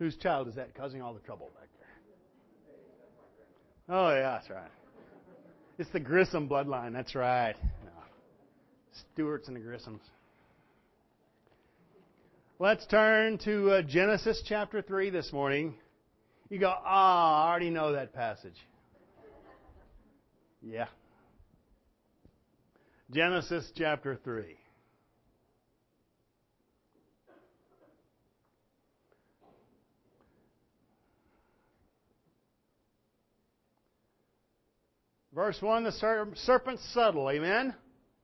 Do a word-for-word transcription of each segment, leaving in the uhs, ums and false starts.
Whose child is that causing all the trouble back there? Oh, yeah, that's right. It's the Grissom bloodline. That's right. No. Stewarts and the Grissoms. Let's turn to uh, Genesis chapter three this morning. You go, ah, I already know that passage. Yeah. Genesis chapter three. Verse one, the serpent's subtle. Amen?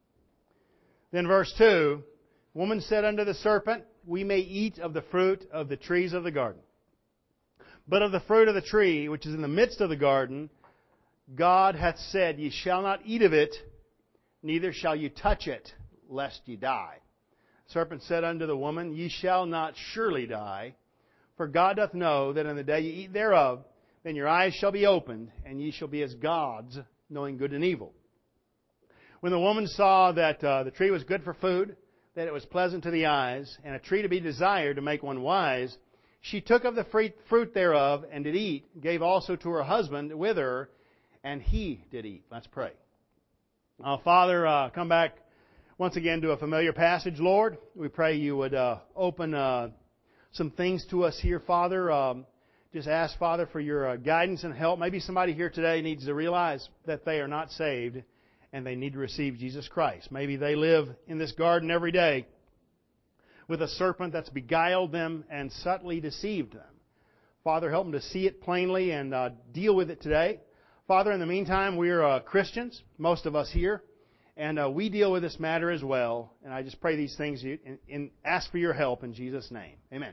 Then verse two, woman said unto the serpent, we may eat of the fruit of the trees of the garden. But of the fruit of the tree which is in the midst of the garden, God hath said, ye shall not eat of it, neither shall you touch it, lest ye die. The serpent said unto the woman, ye shall not surely die, for God doth know that in the day ye eat thereof, then your eyes shall be opened, and ye shall be as gods, knowing good and evil. When the woman saw that uh, the tree was good for food, that it was pleasant to the eyes, and a tree to be desired to make one wise, she took of the fruit thereof, and did eat, gave also to her husband with her, and he did eat. Let's pray. Uh, Father, uh, come back once again to a familiar passage, Lord. We pray you would uh, open uh, some things to us here, Father. Um, Just ask, Father, for your uh, guidance and help. Maybe somebody here today needs to realize that they are not saved and they need to receive Jesus Christ. Maybe they live in this garden every day with a serpent that's beguiled them and subtly deceived them. Father, help them to see it plainly and uh, deal with it today. Father, in the meantime, we're uh, Christians, most of us here, and uh, we deal with this matter as well. And I just pray these things and, and ask for your help in Jesus' name. Amen.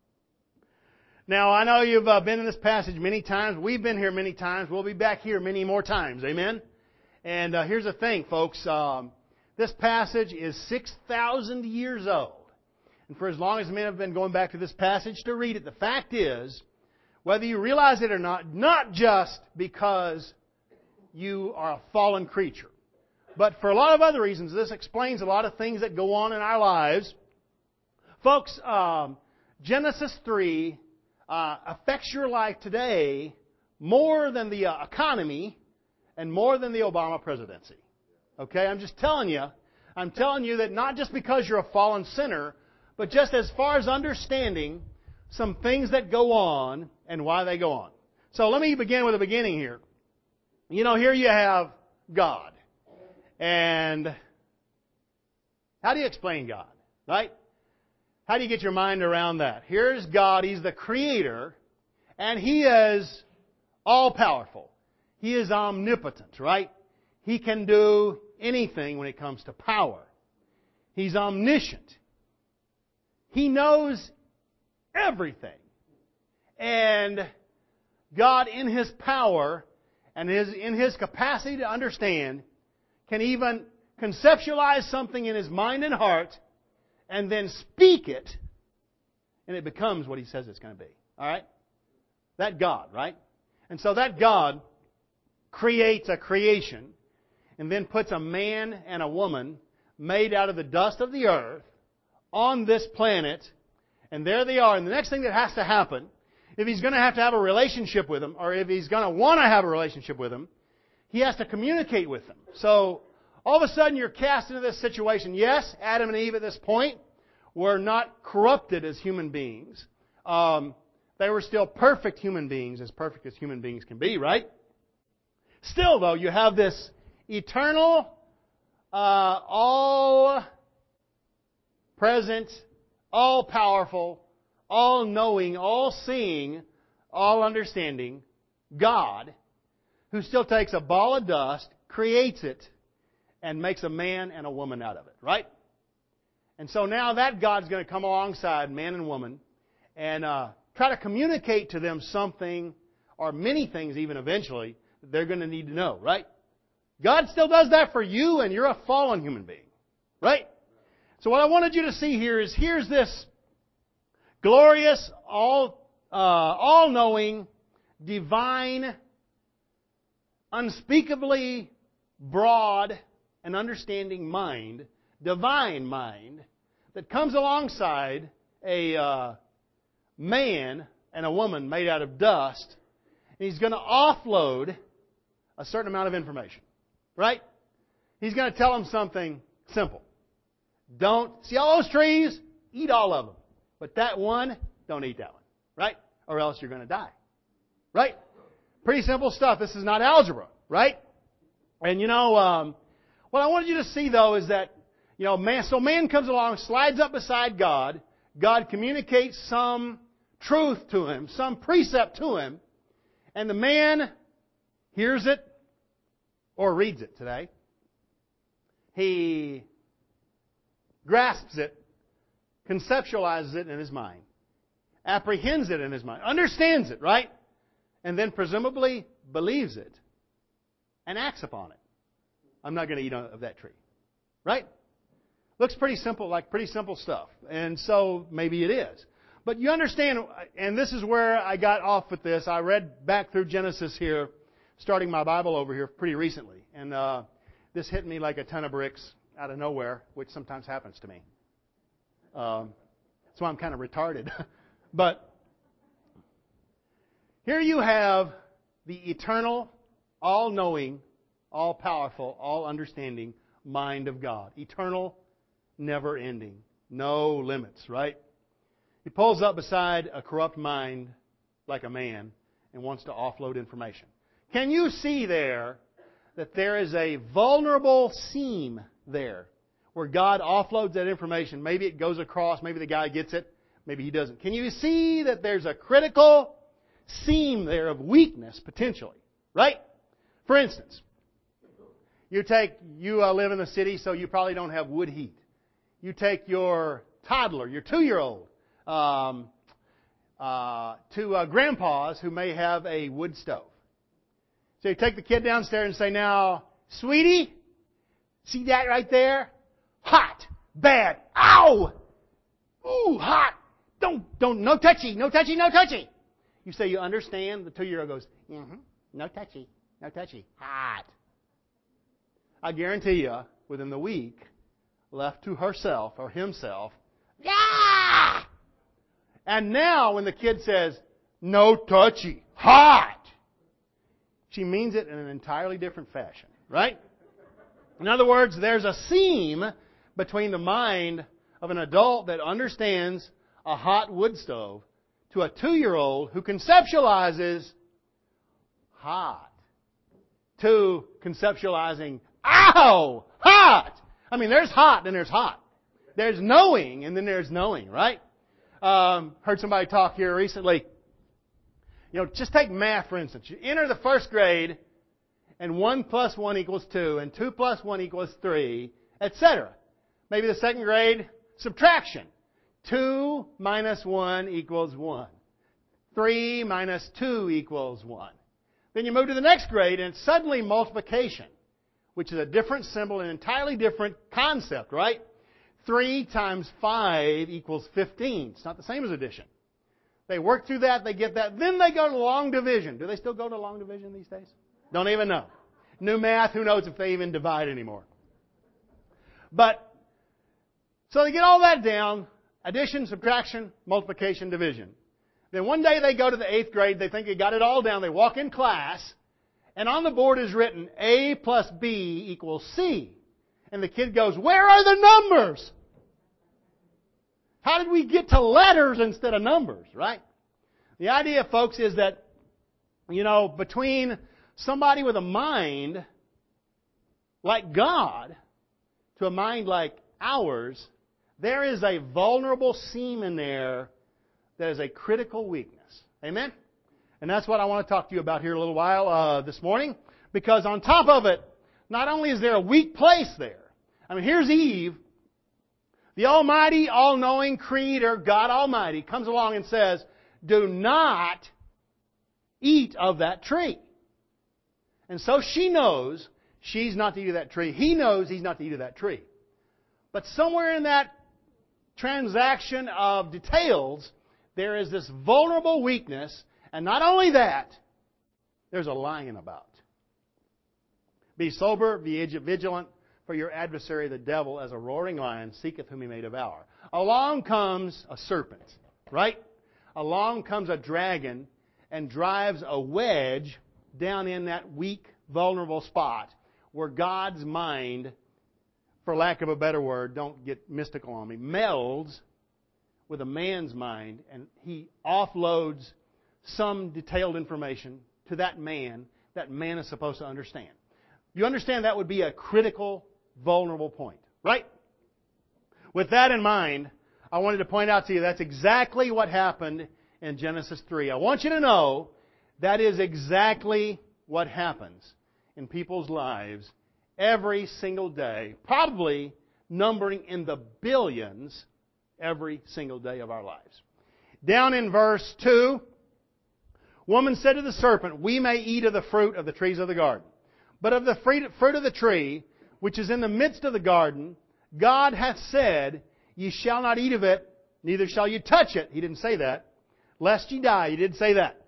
Now, I know you've uh, been in this passage many times. We've been here many times. We'll be back here many more times. Amen? And uh, here's the thing, folks. Um, this passage is six thousand years old. And for as long as men have been going back to this passage to read it, the fact is, whether you realize it or not, not just because you are a fallen creature, but for a lot of other reasons, this explains a lot of things that go on in our lives. Folks, um, Genesis three Uh, affects your life today more than the uh, economy and more than the Obama presidency. Okay? I'm just telling you. I'm telling you that not just because you're a fallen sinner, but just as far as understanding some things that go on and why they go on. So let me begin with the beginning here. You know, here you have God. And how do you explain God? Right? How do you get your mind around that? Here's God. He's the Creator. And He is all-powerful. He is omnipotent, right? He can do anything when it comes to power. He's omniscient. He knows everything. And God, in His power and His, in His capacity to understand, can even conceptualize something in His mind and heart and then speak it, and it becomes what He says it's going to be. All right? That God, right? And so that God creates a creation and then puts a man and a woman made out of the dust of the earth on this planet, and there they are. And the next thing that has to happen, if He's going to have to have a relationship with them, or if He's going to want to have a relationship with them, He has to communicate with them. So all of a sudden, you're cast into this situation. Yes, Adam and Eve at this point were not corrupted as human beings. Um, they were still perfect human beings, as perfect as human beings can be, right? Still, though, you have this eternal, uh, all-present, all-powerful, all-knowing, all-seeing, all-understanding God who still takes a ball of dust, creates it, and makes a man and a woman out of it, right? And so now that God's going to come alongside man and woman and uh, try to communicate to them something, or many things even eventually, that they're going to need to know, right? God still does that for you, and you're a fallen human being, right? So what I wanted you to see here is, here's this glorious, all, uh, all-knowing, divine, unspeakably broad and understanding mind, divine mind, that comes alongside a uh, man, and a woman made out of dust, and he's going to offload a certain amount of information. Right? He's going to tell them something simple. Don't, see all those trees? Eat all of them. But that one, don't eat that one. Right? Or else you're going to die. Right? Pretty simple stuff. This is not algebra. Right? And you know, um, what I wanted you to see though is that, you know, man, so man comes along, slides up beside God. God communicates some truth to him, some precept to him. And the man hears it or reads it today. He grasps it, conceptualizes it in his mind, apprehends it in his mind, understands it, right? And then presumably believes it and acts upon it. I'm not going to eat of that tree. Right? Looks pretty simple, like pretty simple stuff. And so maybe it is. But you understand, and this is where I got off with this. I read back through Genesis here, starting my Bible over here pretty recently. And uh, this hit me like a ton of bricks out of nowhere, which sometimes happens to me. Um, so I'm kind of retarded. But here you have the eternal, all-knowing, all-powerful, all-understanding mind of God. Eternal, never-ending. No limits, right? He pulls up beside a corrupt mind like a man and wants to offload information. Can you see there that there is a vulnerable seam there where God offloads that information? Maybe it goes across, maybe the guy gets it, maybe he doesn't. Can you see that there's a critical seam there of weakness potentially? Right? For instance, you take, you uh, live in the city, so you probably don't have wood heat. You take your toddler, your two-year-old, um, uh, to uh, grandpa's who may have a wood stove. So you take the kid downstairs and say, now, sweetie, see that right there? Hot, bad, ow! Ooh, hot! Don't, don't, no touchy, no touchy, no touchy. You say you understand? The two-year-old goes, mm-hmm, no touchy, no touchy, hot. I guarantee you, within the week, left to herself or himself, yeah! And now when the kid says, no touchy, hot, she means it in an entirely different fashion, right? In other words, there's a seam between the mind of an adult that understands a hot wood stove to a two-year-old who conceptualizes hot to conceptualizing, ow, hot. I mean, there's hot and there's hot. There's knowing and then there's knowing, right? Um, heard somebody talk here recently. You know, just take math, for instance. You enter the first grade, and one plus one equals two, and two plus one equals three, et cetera. Maybe the second grade, subtraction. two minus one equals one. three minus two equals one. Then you move to the next grade, and it's suddenly multiplication, which is a different symbol, an entirely different concept, right? three times five equals fifteen. It's not the same as addition. They work through that, they get that. Then they go to long division. Do they still go to long division these days? Don't even know. New math, who knows if they even divide anymore. But, so they get all that down. Addition, subtraction, multiplication, division. Then one day they go to the eighth grade, they think they got it all down, they walk in class, and on the board is written A plus B equals C. And the kid goes, where are the numbers? How did we get to letters instead of numbers, right? The idea, folks, is that, you know, between somebody with a mind like God to a mind like ours, there is a vulnerable seam in there that is a critical weakness. Amen? And that's what I want to talk to you about here in a little while uh, this morning. Because on top of it, not only is there a weak place there, I mean, here's Eve. The Almighty, all-knowing Creator, God Almighty, comes along and says, do not eat of that tree. And so she knows she's not to eat of that tree. He knows he's not to eat of that tree. But somewhere in that transaction of details, there is this vulnerable weakness. And not only that, there's a lying about. Be sober, be vigilant. For your adversary, the devil, as a roaring lion, seeketh whom he may devour. Along comes a serpent, right? along comes a dragon and drives a wedge down in that weak, vulnerable spot where God's mind, for lack of a better word, don't get mystical on me, melds with a man's mind, and he offloads some detailed information to that man that man is supposed to understand. You understand that would be a critical, vulnerable point, right? With that in mind, I wanted to point out to you that's exactly what happened in Genesis three. I want you to know that is exactly what happens in people's lives every single day, probably numbering in the billions every single day of our lives. Down in verse two, woman said to the serpent, we may eat of the fruit of the trees of the garden. But of the fruit of the tree, which is in the midst of the garden, God hath said, ye shall not eat of it, neither shall you touch it. He didn't say that. Lest ye die. He did say that.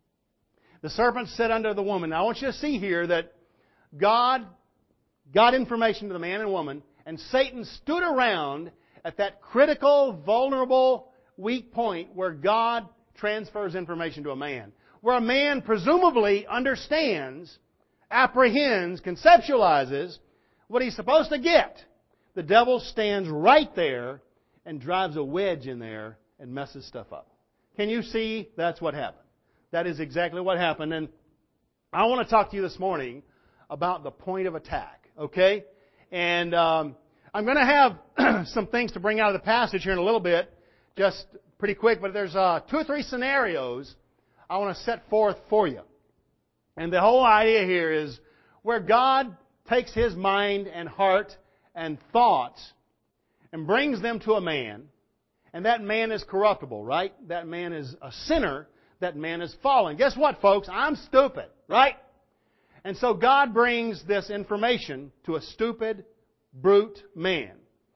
The serpent said unto the woman, now I want you to see here that God got information to the man and woman, and Satan stood around at that critical, vulnerable, weak point where God transfers information to a man. Where a man presumably understands, apprehends, conceptualizes what he's supposed to get. The devil stands right there and drives a wedge in there and messes stuff up. Can you see that's what happened? That is exactly what happened. And I want to talk to you this morning about the point of attack. Okay? And um, I'm going to have some things to bring out of the passage here in a little bit, just pretty quick, but there's uh, two or three scenarios I want to set forth for you. And the whole idea here is where God takes His mind and heart and thoughts and brings them to a man, and that man is corruptible, right? That man is a sinner. That man is fallen. Guess what, folks? I'm stupid, right? And so God brings this information to a stupid, brute man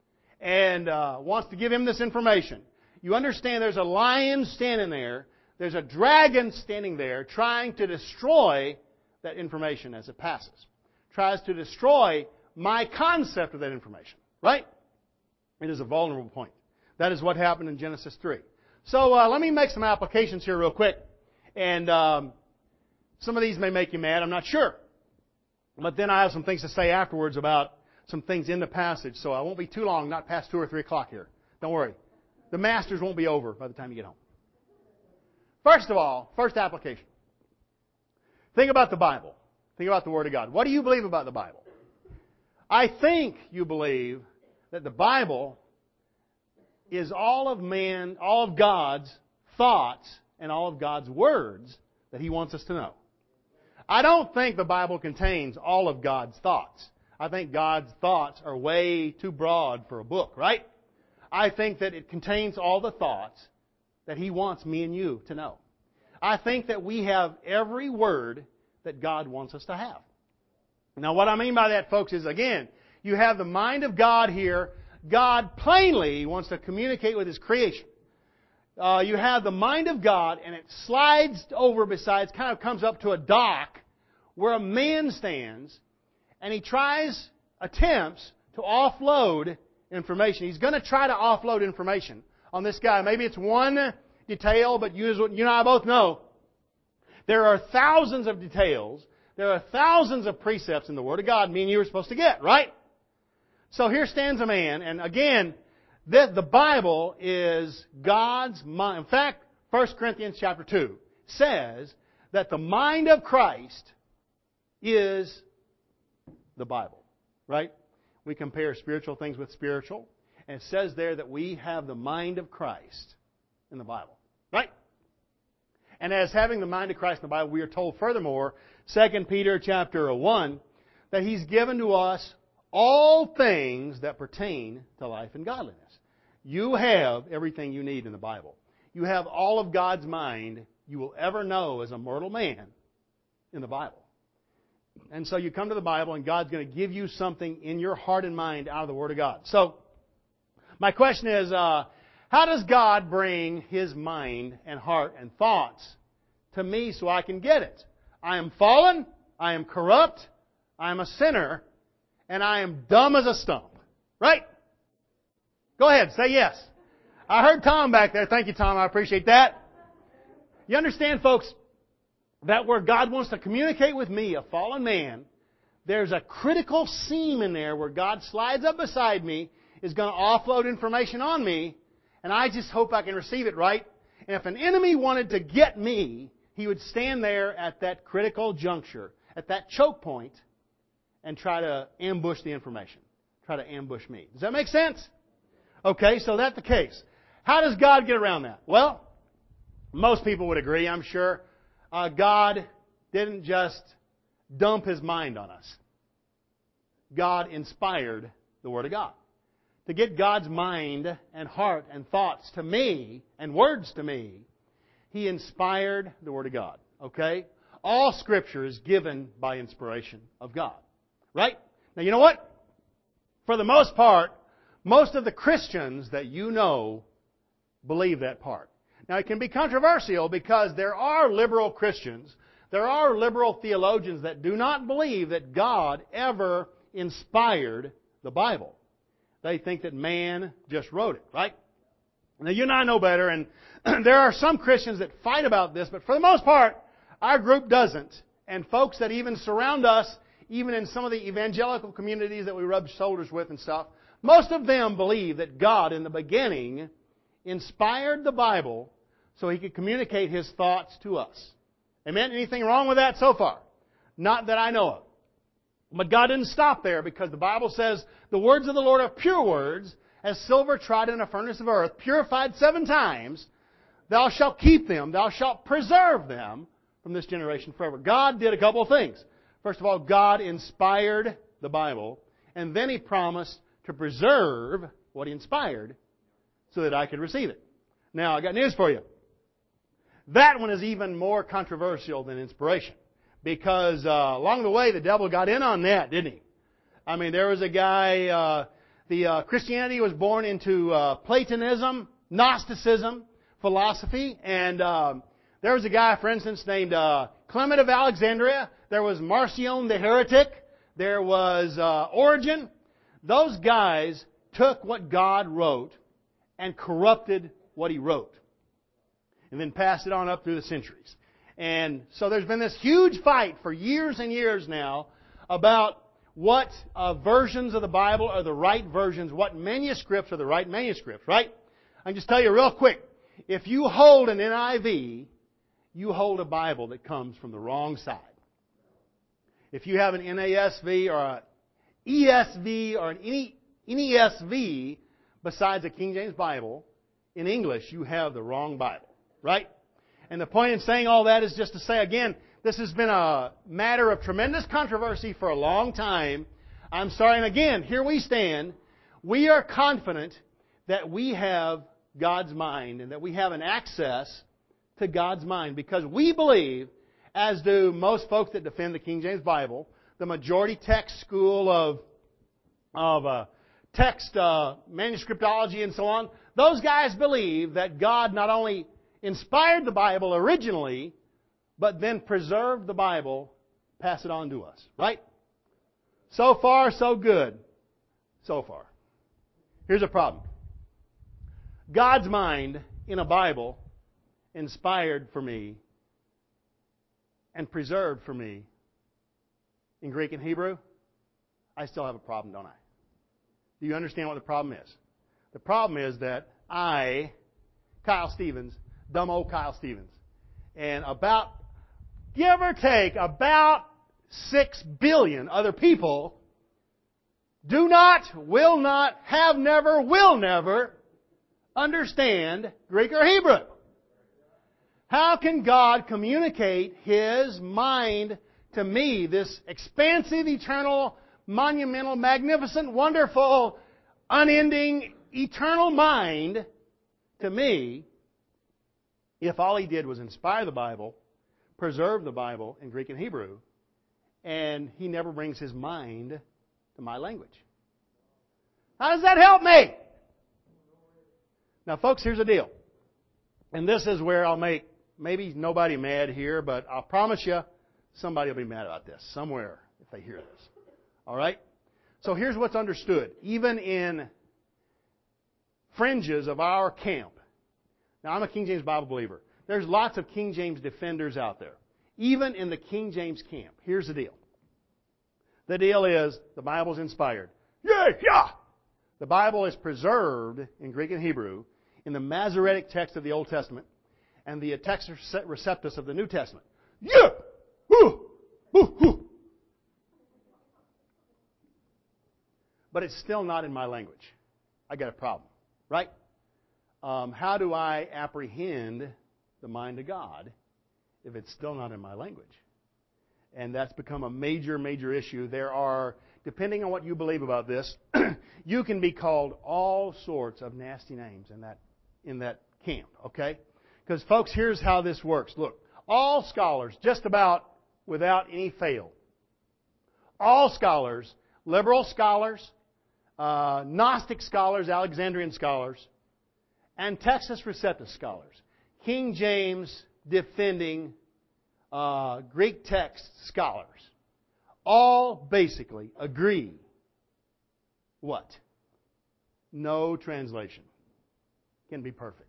and uh, wants to give him this information. You understand there's a lion standing there. There's a dragon standing there trying to destroy that information as it passes. Tries to destroy my concept of that information. Right? It is a vulnerable point. That is what happened in Genesis three. So uh, let me make some applications here real quick. And um, some of these may make you mad. I'm not sure. But then I have some things to say afterwards about some things in the passage. So I won't be too long, not past two or three o'clock here. Don't worry. The Masters won't be over by the time you get home. First of all, first application. Think about the Bible. Think about the Word of God. What do you believe about the Bible? I think you believe that the Bible is all of man, all of God's thoughts and all of God's words that He wants us to know. I don't think the Bible contains all of God's thoughts. I think God's thoughts are way too broad for a book, right? I think that it contains all the thoughts that He wants me and you to know. I think that we have every word that God wants us to have. Now, what I mean by that, folks, is, again, you have the mind of God here. God plainly wants to communicate with His creation. Uh, you have the mind of God, and it slides over besides, kind of comes up to a dock where a man stands, and he tries, attempts to offload information. He's going to try to offload information on this guy. Maybe it's one detail, but you, you and I both know there are thousands of details. There are thousands of precepts in the Word of God me and you are supposed to get, right? So here stands a man, and again, the, the Bible is God's mind. In fact, First Corinthians chapter two says that the mind of Christ is the Bible, right? We compare spiritual things with spiritual, and it says there that we have the mind of Christ in the Bible, right? And as having the mind of Christ in the Bible, we are told furthermore, Second Peter chapter one, that He's given to us all things that pertain to life and godliness. You have everything you need in the Bible. You have all of God's mind you will ever know as a mortal man in the Bible. And so you come to the Bible and God's going to give you something in your heart and mind out of the Word of God. So, my question is, uh, how does God bring His mind and heart and thoughts to me so I can get it? I am fallen, I am corrupt, I am a sinner, and I am dumb as a stump. Right? Go ahead, say yes. I heard Tom back there. Thank you, Tom. I appreciate that. You understand, folks, that where God wants to communicate with me, a fallen man, there's a critical seam in there where God slides up beside me, is going to offload information on me, and I just hope I can receive it right. And if an enemy wanted to get me, he would stand there at that critical juncture, at that choke point, and try to ambush the information. Try to ambush me. Does that make sense? Okay, so that's the case. How does God get around that? Well, most people would agree, I'm sure. Uh, God didn't just dump His mind on us. God inspired the Word of God. To get God's mind and heart and thoughts to me and words to me, He inspired the Word of God. Okay? All Scripture is given by inspiration of God. Right? Now, you know what? For the most part, most of the Christians that you know believe that part. Now, it can be controversial because there are liberal Christians, there are liberal theologians that do not believe that God ever inspired the Bible. They think that man just wrote it, right? Now, you and I know better, and there are some Christians that fight about this, but for the most part, our group doesn't. And folks that even surround us, even in some of the evangelical communities that we rub shoulders with and stuff, most of them believe that God, in the beginning, inspired the Bible so He could communicate His thoughts to us. Amen? Anything wrong with that so far? Not that I know of. But God didn't stop there, because the Bible says, the words of the Lord are pure words, as silver tried in a furnace of earth, purified seven times. Thou shalt keep them, thou shalt preserve them from this generation forever. God did a couple of things. First of all, God inspired the Bible, and then He promised to preserve what He inspired so that I could receive it. Now, I got news for you. That one is even more controversial than inspiration. Because uh, along the way, the devil got in on that, didn't he? I mean, there was a guy, uh, the uh, Christianity was born into uh, Platonism, Gnosticism, philosophy, and uh, there was a guy, for instance, named uh, Clement of Alexandria. There was Marcion the heretic. There was uh, Origen. Those guys took what God wrote and corrupted what He wrote, and then passed it on up through the centuries. And so there's been this huge fight for years and years now about what uh, versions of the Bible are the right versions, what manuscripts are the right manuscripts, right? I can just tell you real quick. If you hold an N I V, you hold a Bible that comes from the wrong side. If you have an N A S V or an E S V or an N E S V besides a King James Bible, in English, you have the wrong Bible, right? And the point in saying all that is just to say, again, this has been a matter of tremendous controversy for a long time. I'm sorry, and again, here we stand. We are confident that we have God's mind and that we have an access to God's mind, because we believe, as do most folks that defend the King James Bible, the majority text school of, of uh, text uh, manuscriptology and so on, those guys believe that God not only inspired the Bible originally, but then preserved the Bible, pass it on to us. Right? So far, so good. So far. Here's a problem. God's mind in a Bible, inspired for me and preserved for me in Greek and Hebrew, I still have a problem, don't I? Do you understand what the problem is? The problem is that I, Kyle Stevens, dumb old Kyle Stevens, and about, give or take, about six billion other people do not, will not, have never, will never understand Greek or Hebrew. How can God communicate His mind to me, this expansive, eternal, monumental, magnificent, wonderful, unending, eternal mind to me, if all He did was inspire the Bible, preserve the Bible in Greek and Hebrew, and He never brings His mind to my language? How does that help me? Now, folks, here's the deal. And this is where I'll make maybe nobody mad here, but I'll promise you somebody will be mad about this somewhere if they hear this. All right? So here's what's understood. Even in fringes of our camp. Now, I'm a King James Bible believer. there's lots of King James defenders out there. Even in the King James camp. Here's the deal. The deal is, the Bible's inspired. Yeah, yeah! The Bible is preserved in Greek and Hebrew in the Masoretic text of the Old Testament and the Textus Receptus of the New Testament. Yeah! Ooh! Ooh! Ooh! But it's still not in my language. I got a problem, right? Um, how do I apprehend the mind of God if it's still not in my language? And that's become a major, major issue. There are, depending on what you believe about this, you can be called all sorts of nasty names in that in that camp, okay? Because, folks, here's how this works. Look, all scholars, just about without any fail, all scholars, liberal scholars, uh, Gnostic scholars, Alexandrian scholars, and Textus Receptus scholars, King James defending uh, Greek text scholars, all basically agree what? No translation can be perfect.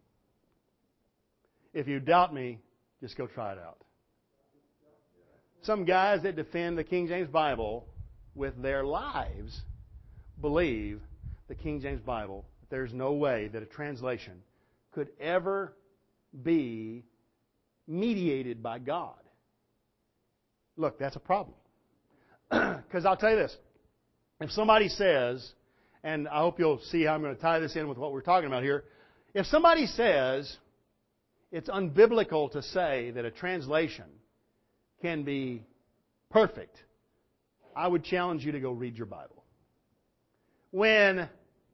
If you doubt me, just go try it out. Some guys that defend the King James Bible with their lives believe the King James Bible, there's no way that a translation could ever be mediated by God. Look, that's a problem. Because I'll tell you this. If somebody says, and I hope you'll see how I'm going to tie this in with what we're talking about here. If somebody says it's unbiblical to say that a translation can be perfect, I would challenge you to go read your Bible. When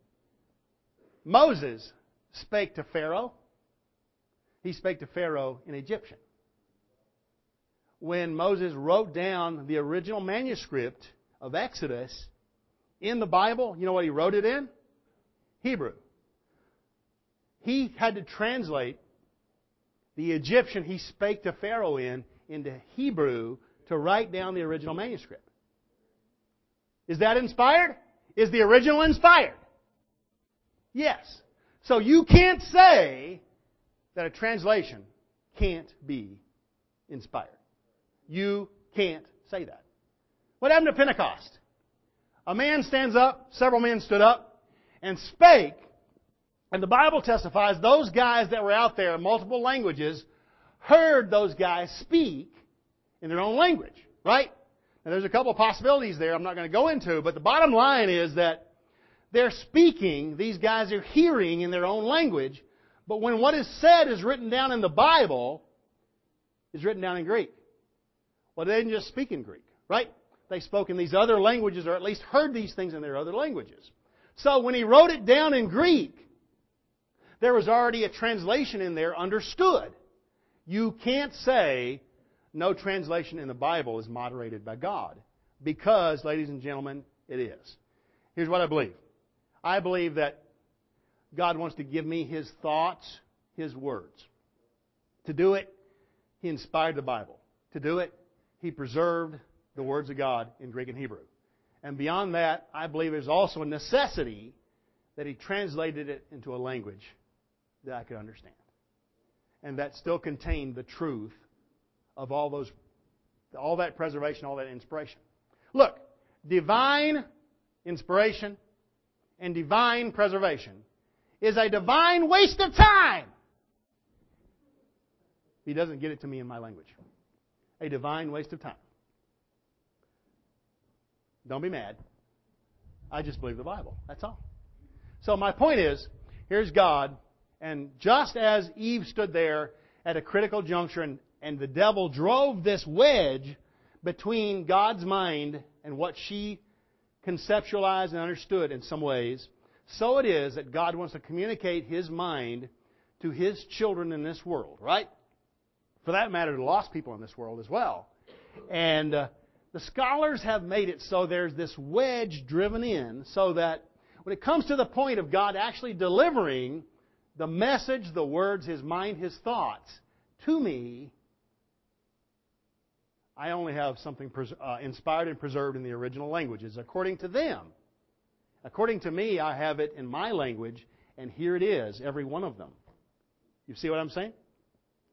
Moses spake to Pharaoh, he spake to Pharaoh in Egyptian. When Moses wrote down the original manuscript of Exodus in the Bible, you know what he wrote it in? Hebrew. He had to translate the Egyptian he spake to Pharaoh in into Hebrew to write down the original manuscript. Is that inspired? Is the original inspired? Yes. So you can't say that a translation can't be inspired. You can't say that. What happened to Pentecost? A man stands up, several men stood up, and spake, and the Bible testifies those guys that were out there in multiple languages heard those guys speak in their own language, right? Now there's a couple of possibilities there I'm not going to go into, but the bottom line is that they're speaking, these guys are hearing in their own language, but when what is said is written down in the Bible, is written down in Greek. Well, they didn't just speak in Greek, right? They spoke in these other languages, or at least heard these things in their other languages. So when he wrote it down in Greek, there was already a translation in there understood. You can't say no translation in the Bible is moderated by God. Because, ladies and gentlemen, it is. Here's what I believe. I believe that God wants to give me His thoughts, His words. To do it, He inspired the Bible. To do it, He preserved the words of God in Greek and Hebrew. And beyond that, I believe there's also a necessity that He translated it into a language that I could understand. And that still contained the truth of all those, all that preservation, all that inspiration. Look, divine inspiration and divine preservation is a divine waste of time. He doesn't get it to me in my language. A divine waste of time. Don't be mad. I just believe the Bible. That's all. So my point is, here's God, and just as Eve stood there at a critical juncture and, and the devil drove this wedge between God's mind and what she conceptualized and understood in some ways, so it is that God wants to communicate His mind to His children in this world, right? For that matter, to lost people in this world as well. And uh, the scholars have made it so there's this wedge driven in so that when it comes to the point of God actually delivering the message, the words, His mind, His thoughts to me, I only have something pres- uh, inspired and preserved in the original languages according to them. According to me, I have it in my language, and here it is, every one of them. You see what I'm saying?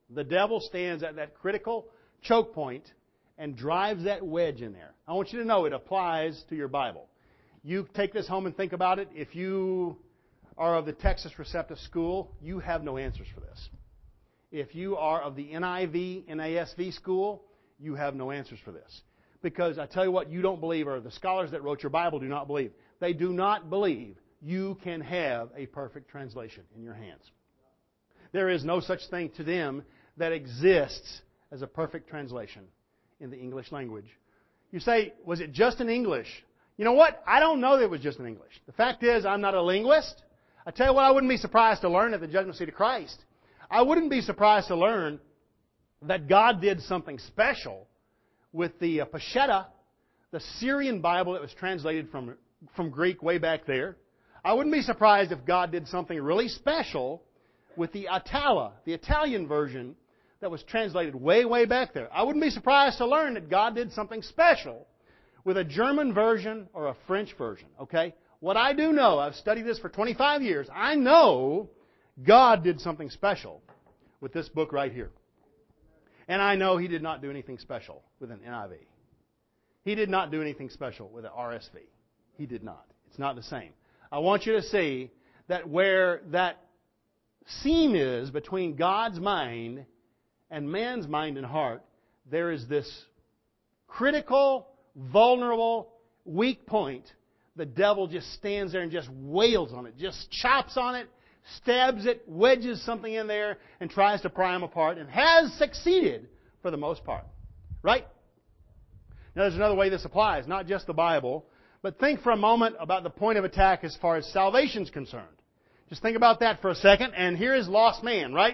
The devil stands at that critical choke point and drives that wedge in there. I want you to know it applies to your Bible. You take this home and think about it. If you are of the Texas Receptive School, you have no answers for this. If you are of the N I V, N A S V school, you have no answers for this. Because I tell you what, you don't believe, or the scholars that wrote your Bible do not believe. They do not believe you can have a perfect translation in your hands. There is no such thing to them that exists as a perfect translation in the English language. You say, was it just in English? You know what? I don't know that it was just in English. The fact is, I'm not a linguist. I tell you what, I wouldn't be surprised to learn at the judgment seat of Christ. I wouldn't be surprised to learn that God did something special with the uh, Peshitta, the Syrian Bible that was translated from, from Greek way back there. I wouldn't be surprised if God did something really special with the Itala, the Italian version that was translated way, way back there. I wouldn't be surprised to learn that God did something special with a German version or a French version, okay? What I do know, I've studied this for twenty-five years, I know God did something special with this book right here. And I know He did not do anything special with an N I V. He did not do anything special with an R S V. He did not. It's not the same. I want you to see that where that seam is between God's mind and man's mind and heart, there is this critical, vulnerable, weak point. The devil just stands there and just wails on it, just chops on it, stabs it, wedges something in there, and tries to pry them apart, and has succeeded for the most part. Right? Now there's another way this applies, not just the Bible, but think for a moment about the point of attack as far as salvation is concerned. Just think about that for a second, and here is lost man, right?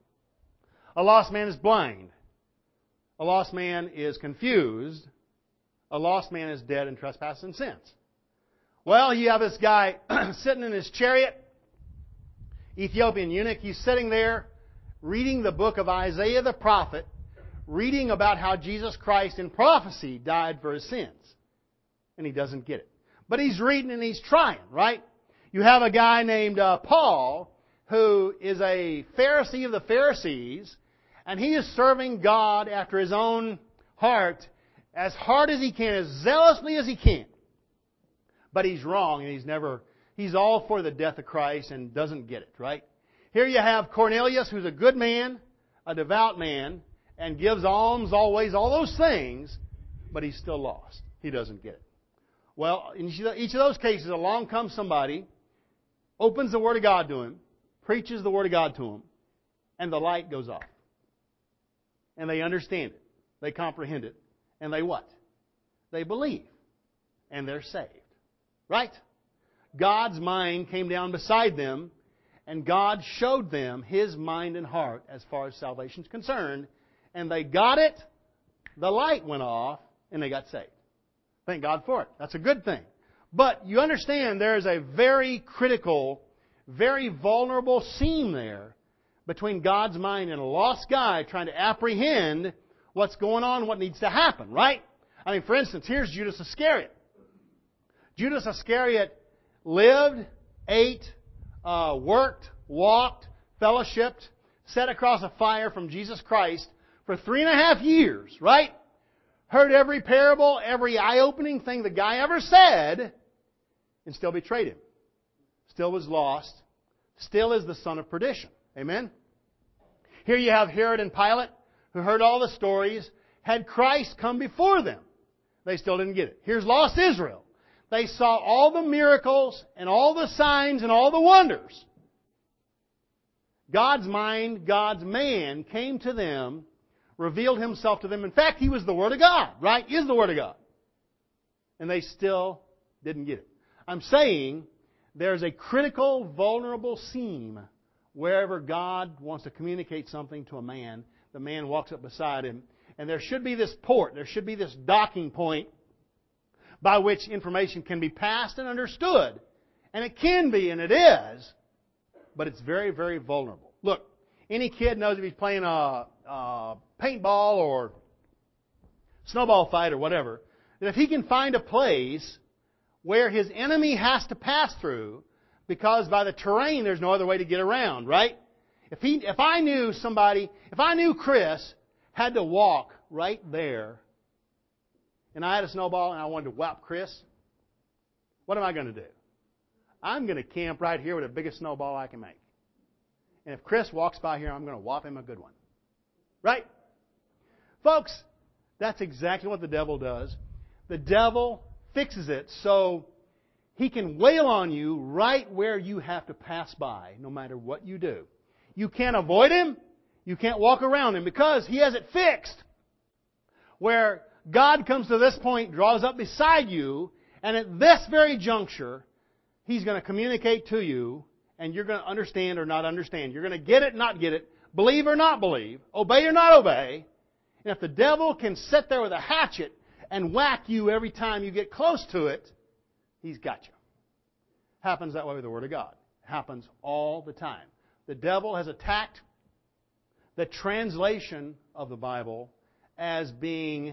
A lost man is blind. A lost man is confused. A lost man is dead in trespasses and sins. Well, you have this guy sitting in his chariot, Ethiopian eunuch. He's sitting there reading the book of Isaiah the prophet, reading about how Jesus Christ in prophecy died for his sins. And he doesn't get it. But he's reading and he's trying, right? You have a guy named uh, Paul, who is a Pharisee of the Pharisees, and he is serving God after his own heart as hard as he can, as zealously as he can. But he's wrong, and he's never, he's all for the death of Christ and doesn't get it, right? Here you have Cornelius, who's a good man, a devout man, and gives alms always, all those things, but he's still lost. He doesn't get it. Well, in each of those cases, along comes somebody, opens the Word of God to him, preaches the Word of God to him, and the light goes off. And they understand it. They comprehend it. And they what? They believe. And they're saved. Right? God's mind came down beside them, and God showed them His mind and heart as far as salvation is concerned. And they got it, the light went off, and they got saved. Thank God for it. That's a good thing. But you understand there is a very critical, very vulnerable seam there between God's mind and a lost guy trying to apprehend what's going on, what needs to happen, right? I mean, for instance, here's Judas Iscariot. Judas Iscariot lived, ate, uh, worked, walked, fellowshipped, sat across a fire from Jesus Christ for three and a half years, right? Heard every parable, every eye-opening thing the guy ever said, and still betrayed Him. Still was lost. Still is the son of perdition. Amen? Here you have Herod and Pilate, who heard all the stories, had Christ come before them. They still didn't get it. Here's lost Israel. They saw all the miracles and all the signs and all the wonders. God's mind, God's man came to them, revealed Himself to them. In fact, He was the Word of God, right? He is the Word of God. And they still didn't get it. I'm saying there's a critical, vulnerable seam wherever God wants to communicate something to a man. The man walks up beside him. And there should be this port, there should be this docking point by which information can be passed and understood. And it can be, and it is, but it's very, very vulnerable. Look, any kid knows if he's playing a, a paintball or snowball fight or whatever, that if he can find a place where his enemy has to pass through, because by the terrain there's no other way to get around, right? If he, if I knew somebody, if I knew Chris had to walk right there, and I had a snowball and I wanted to whap Chris, what am I going to do? I'm going to camp right here with the biggest snowball I can make. And if Chris walks by here, I'm going to whop him a good one. Right? Folks, that's exactly what the devil does. The devil fixes it so he can wail on you right where you have to pass by, no matter what you do. You can't avoid him. You can't walk around him because he has it fixed. Where God comes to this point, draws up beside you, and at this very juncture, He's going to communicate to you, and you're going to understand or not understand. You're going to get it, not get it, believe or not believe, obey or not obey. And if the devil can sit there with a hatchet and whack you every time you get close to it, he's got you. Happens that way with the Word of God. Happens all the time. The devil has attacked the translation of the Bible as being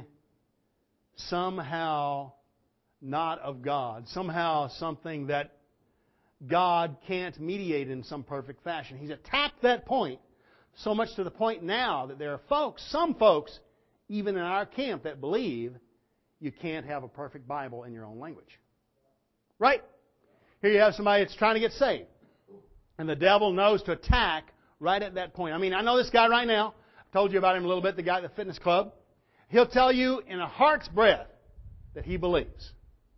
somehow not of God, somehow something that God can't mediate in some perfect fashion. He's attacked that point so much to the point now that there are folks, some folks, even in our camp, that believe you can't have a perfect Bible in your own language. Right? Here you have somebody that's trying to get saved. And the devil knows to attack right at that point. I mean, I know this guy right now. I told you about him a little bit, the guy at the fitness club. He'll tell you in a heart's breath that he believes.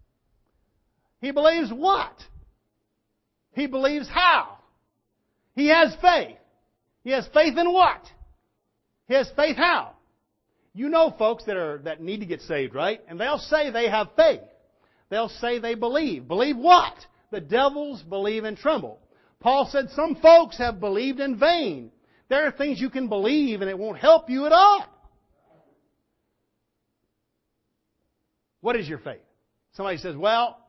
He believes what? He believes how? He has faith. He has faith in what? He has faith how? You know folks that are that need to get saved, right? And they'll say they have faith. They'll say they believe. Believe what? The devils believe and tremble. Paul said some folks have believed in vain. There are things you can believe and it won't help you at all. What is your faith? Somebody says, well,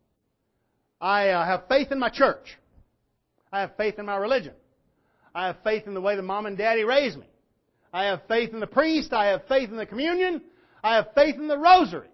I uh, have faith in my church. I have faith in my religion. I have faith in the way the mom and daddy raised me. I have faith in the priest. I have faith in the communion. I have faith in the rosary.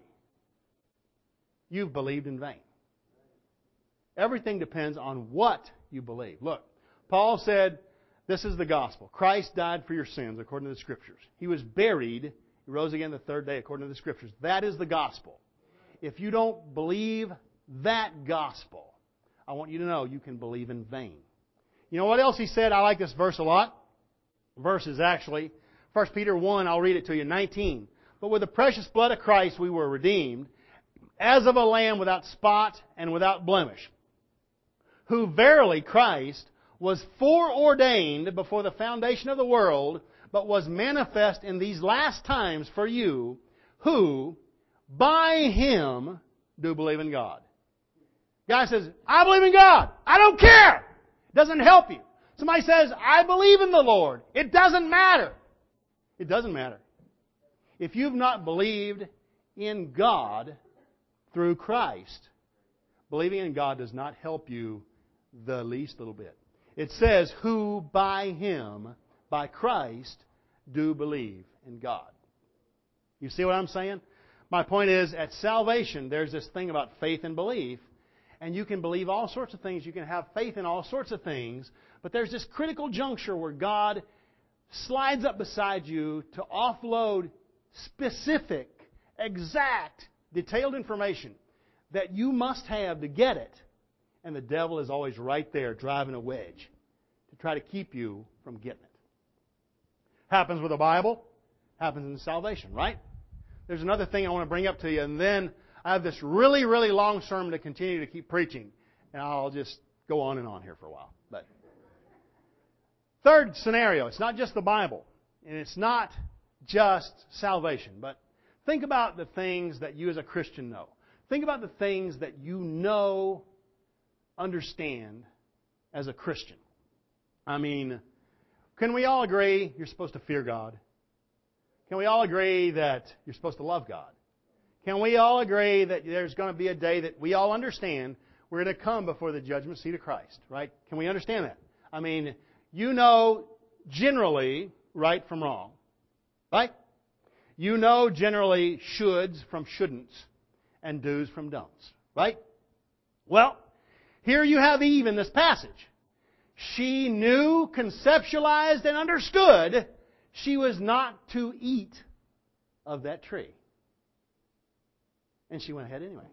You've believed in vain. Everything depends on what you believe. Look, Paul said, this is the gospel. Christ died for your sins according to the Scriptures. He was buried. He rose again the third day according to the Scriptures. That is the gospel. If you don't believe that gospel, I want you to know you can believe in vain. You know what else he said? I like this verse a lot. Verse is actually First Peter one, I'll read it to you, nineteen. But with the precious blood of Christ we were redeemed, as of a lamb without spot and without blemish, who verily Christ was foreordained before the foundation of the world, but was manifest in these last times for you, who by Him do believe in God. Guy says, I believe in God. I don't care. It doesn't help you. Somebody says, I believe in the Lord. It doesn't matter. It doesn't matter. If you've not believed in God through Christ, believing in God does not help you the least little bit. It says, who by Him, by Christ, do believe in God. You see what I'm saying? My point is, at salvation, there's this thing about faith and belief. And you can believe all sorts of things. You can have faith in all sorts of things. But there's this critical juncture where God slides up beside you to offload specific, exact, detailed information that you must have to get it. And the devil is always right there driving a wedge to try to keep you from getting it. Happens with the Bible. Happens in salvation, right? There's another thing I want to bring up to you, and then I have this really, really long sermon to continue to keep preaching, and I'll just go on and on here for a while. But third scenario, it's not just the Bible, and it's not just salvation, but think about the things that you as a Christian know. Think about the things that you know, understand as a Christian. I mean, can we all agree you're supposed to fear God? Can we all agree that you're supposed to love God? Can we all agree that there's going to be a day that we all understand we're going to come before the judgment seat of Christ, right? Can we understand that? I mean, you know generally right from wrong, right? You know generally shoulds from shouldn'ts and do's from don'ts, right? Well, here you have Eve in this passage. She knew, conceptualized, and understood she was not to eat of that tree. And she went ahead anyway.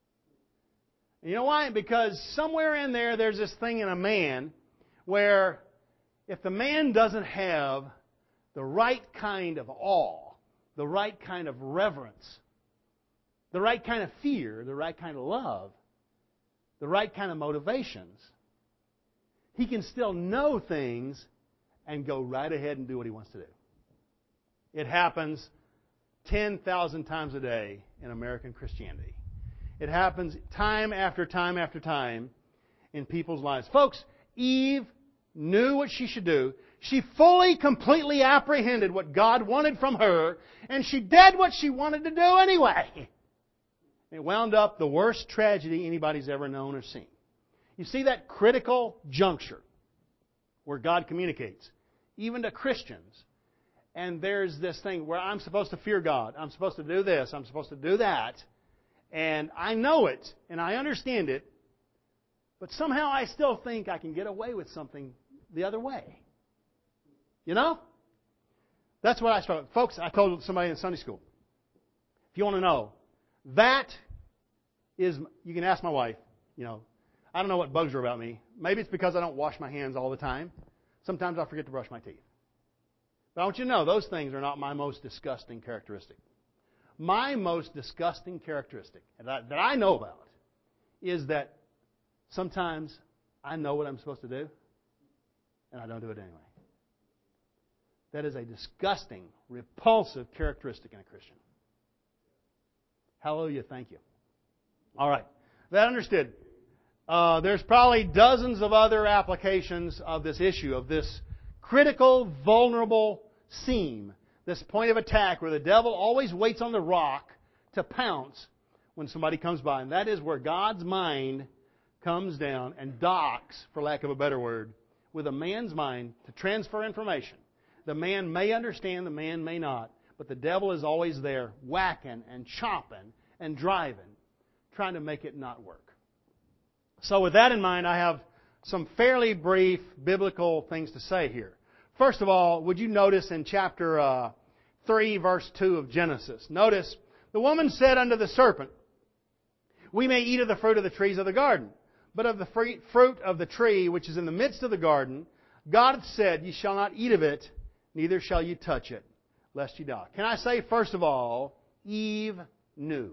You know why? Because somewhere in there, there's this thing in a man where if the man doesn't have the right kind of awe, the right kind of reverence, the right kind of fear, the right kind of love, the right kind of motivations, he can still know things and go right ahead and do what he wants to do. It happens ten thousand times a day in American Christianity. It happens time after time after time in people's lives. Folks, Eve knew what she should do. She fully, completely apprehended what God wanted from her, and she did what she wanted to do anyway. It wound up the worst tragedy anybody's ever known or seen. You see that critical juncture where God communicates, even to Christians, and there's this thing where I'm supposed to fear God. I'm supposed to do this. I'm supposed to do that. And I know it, and I understand it, but somehow I still think I can get away with something the other way. You know? That's what I struggle with. Folks, I told somebody in Sunday school, if you want to know, that is, you can ask my wife, you know, I don't know what bugs her about me. Maybe it's because I don't wash my hands all the time. Sometimes I forget to brush my teeth. But I want you to know, those things are not my most disgusting characteristic. My most disgusting characteristic that I, that I know about is that sometimes I know what I'm supposed to do, and I don't do it anyway. That is a disgusting, repulsive characteristic in a Christian. Hallelujah, thank you. All right, that understood. Uh, there's probably dozens of other applications of this issue, of this critical, vulnerable seam, this point of attack where the devil always waits on the rock to pounce when somebody comes by. And that is where God's mind comes down and docks, for lack of a better word, with a man's mind to transfer information. The man may understand, the man may not, but the devil is always there whacking and chopping and driving, trying to make it not work. So with that in mind, I have some fairly brief biblical things to say here. First of all, would you notice in chapter uh, three, verse two of Genesis, notice, the woman said unto the serpent, we may eat of the fruit of the trees of the garden, but of the fruit of the tree which is in the midst of the garden, God hath said, ye shall not eat of it, neither shall you touch it, lest you die. Can I say, first of all, Eve knew.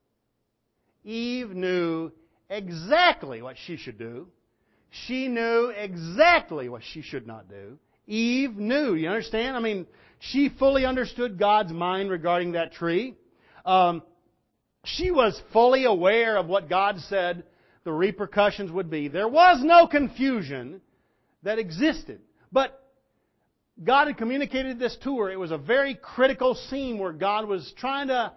Eve knew exactly what she should do. She knew exactly what she should not do. Eve knew. You understand? I mean, she fully understood God's mind regarding that tree. Um, she was fully aware of what God said the repercussions would be. There was no confusion that existed. But God had communicated this to her. It was a very critical scene where God was trying to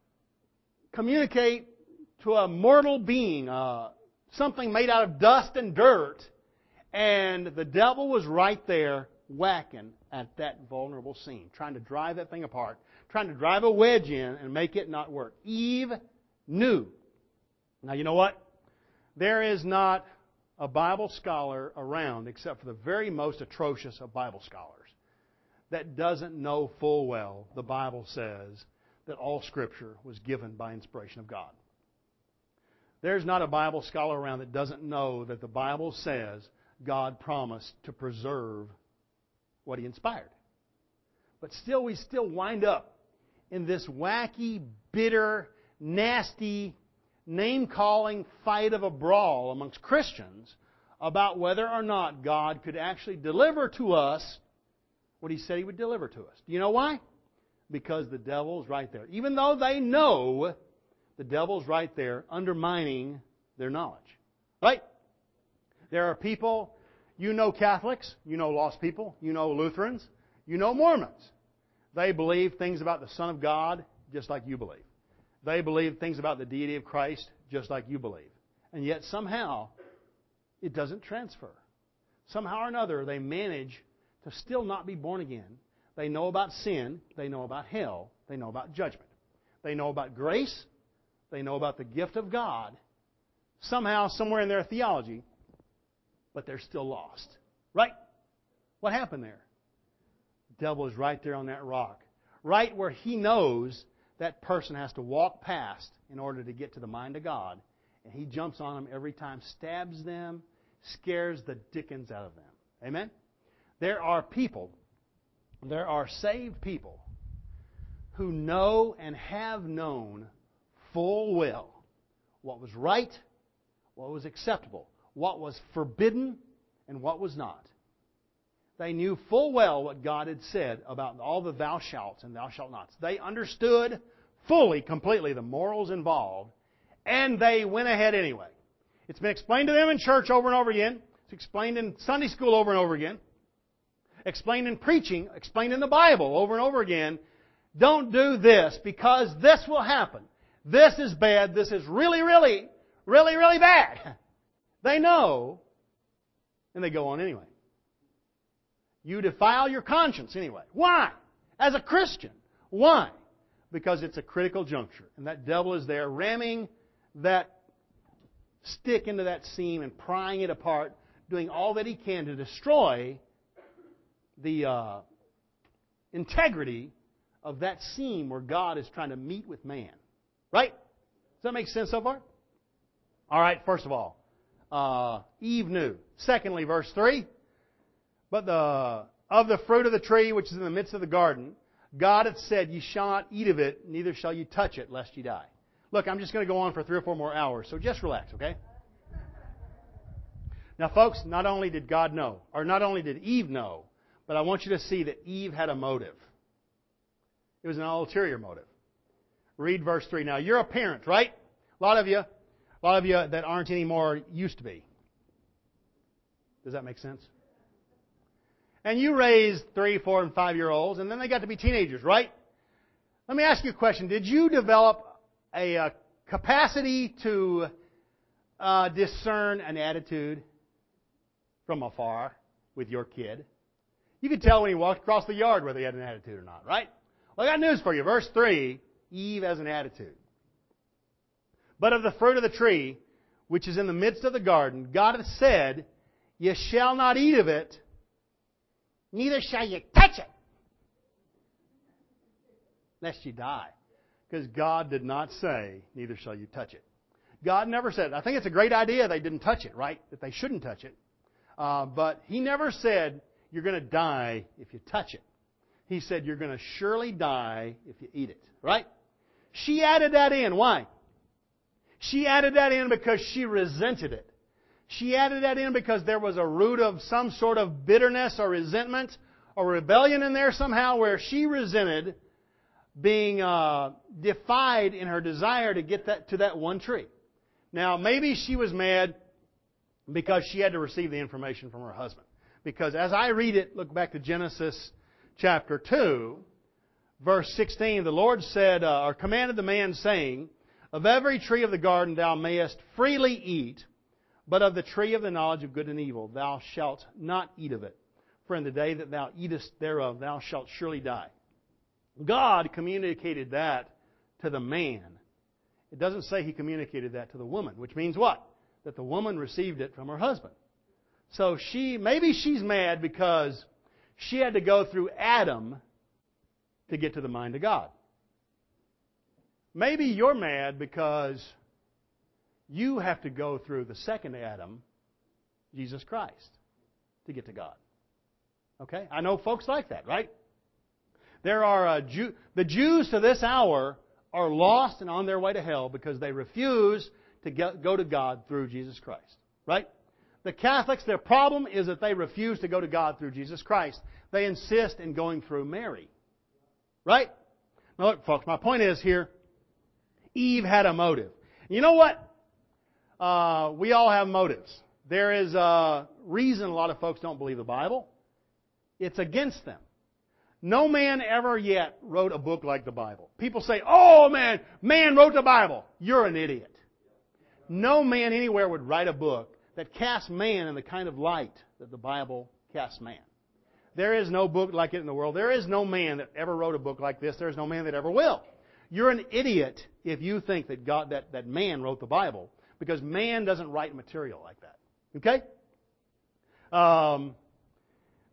communicate to a mortal being, uh, something made out of dust and dirt, and the devil was right there whacking at that vulnerable scene, trying to drive that thing apart, trying to drive a wedge in and make it not work. Eve knew. Now, you know what? There is not a Bible scholar around, except for the very most atrocious of Bible scholars, that doesn't know full well the Bible says that all Scripture was given by inspiration of God. There's not a Bible scholar around that doesn't know that the Bible says God promised to preserve what He inspired. But still, we still wind up in this wacky, bitter, nasty, name-calling fight of a brawl amongst Christians about whether or not God could actually deliver to us what He said He would deliver to us. Do you know why? Because the devil's right there. Even though they know, the devil's right there undermining their knowledge. Right? There are people, you know Catholics, you know lost people, you know Lutherans, you know Mormons. They believe things about the Son of God just like you believe. They believe things about the deity of Christ just like you believe. And yet somehow it doesn't transfer. Somehow or another they manage to still not be born again. They know about sin. They know about hell. They know about judgment. They know about grace. They know about the gift of God. Somehow, somewhere in their theology, but they're still lost. Right? What happened there? The devil is right there on that rock. Right where he knows that person has to walk past in order to get to the mind of God. And he jumps on them every time, stabs them, scares the dickens out of them. Amen? There are people, there are saved people who know and have known full well what was right, what was acceptable, what was forbidden, and what was not. They knew full well what God had said about all the thou shalts and thou shalt nots. They understood fully, completely the morals involved, and they went ahead anyway. It's been explained to them in church over and over again. It's explained in Sunday school over and over again. Explained in preaching, explained in the Bible over and over again. Don't do this because this will happen. This is bad. This is really, really, really, really bad. They know, and they go on anyway. You defile your conscience anyway. Why? As a Christian. Why? Because it's a critical juncture. And that devil is there ramming that stick into that seam and prying it apart, doing all that he can to destroy the uh, integrity of that seam where God is trying to meet with man. Right? Does that make sense so far? All right, first of all, uh, Eve knew. Secondly, verse three. But the of the fruit of the tree which is in the midst of the garden, God hath said, ye shall not eat of it, neither shall you touch it, lest ye die. Look, I'm just going to go on for three or four more hours, so just relax, okay? Now, folks, not only did God know, or not only did Eve know, but I want you to see that Eve had a motive. It was an ulterior motive. Read verse three. Now, you're a parent, right? A lot of you, a lot of you that aren't anymore used to be. Does that make sense? And you raised three, four, and five-year-olds, and then they got to be teenagers, right? Let me ask you a question. Did you develop a uh, capacity to uh, discern an attitude from afar with your kid? You could tell when he walked across the yard whether he had an attitude or not, right? Well, I got news for you. Verse three, Eve has an attitude. But of the fruit of the tree, which is in the midst of the garden, God hath said, ye shall not eat of it, neither shall you touch it, lest you die. Because God did not say, neither shall you touch it. God never said, I think it's a great idea they didn't touch it, right? That they shouldn't touch it. Uh, but He never said, you're going to die if you touch it. He said, you're going to surely die if you eat it, right? She added that in. Why? She added that in because she resented it. She added that in because there was a root of some sort of bitterness or resentment or rebellion in there somehow where she resented being uh, defied in her desire to get that to that one tree. Now, maybe she was mad because she had to receive the information from her husband. Because as I read it, look back to Genesis chapter two, verse sixteen, the Lord said, uh, or commanded the man, saying, of every tree of the garden thou mayest freely eat, but of the tree of the knowledge of good and evil thou shalt not eat of it. For in the day that thou eatest thereof thou shalt surely die. God communicated that to the man. It doesn't say He communicated that to the woman, which means what? That the woman received it from her husband. So she, maybe she's mad because she had to go through Adam to get to the mind of God. Maybe you're mad because you have to go through the second Adam, Jesus Christ, to get to God. Okay? I know folks like that, right? There are uh, Jew, the Jews to this hour are lost and on their way to hell because they refuse to get, go to God through Jesus Christ. Right? The Catholics, their problem is that they refuse to go to God through Jesus Christ. They insist in going through Mary. Right? Now look, folks, my point is here, Eve had a motive. You know what? Uh, we all have motives. There is a reason a lot of folks don't believe the Bible. It's against them. No man ever yet wrote a book like the Bible. People say, oh man, man wrote the Bible. You're an idiot. No man anywhere would write a book that casts man in the kind of light that the Bible casts man. There is no book like it in the world. There is no man that ever wrote a book like this. There is no man that ever will. You're an idiot if you think that God, that, that man wrote the Bible, because man doesn't write material like that. Okay? Um,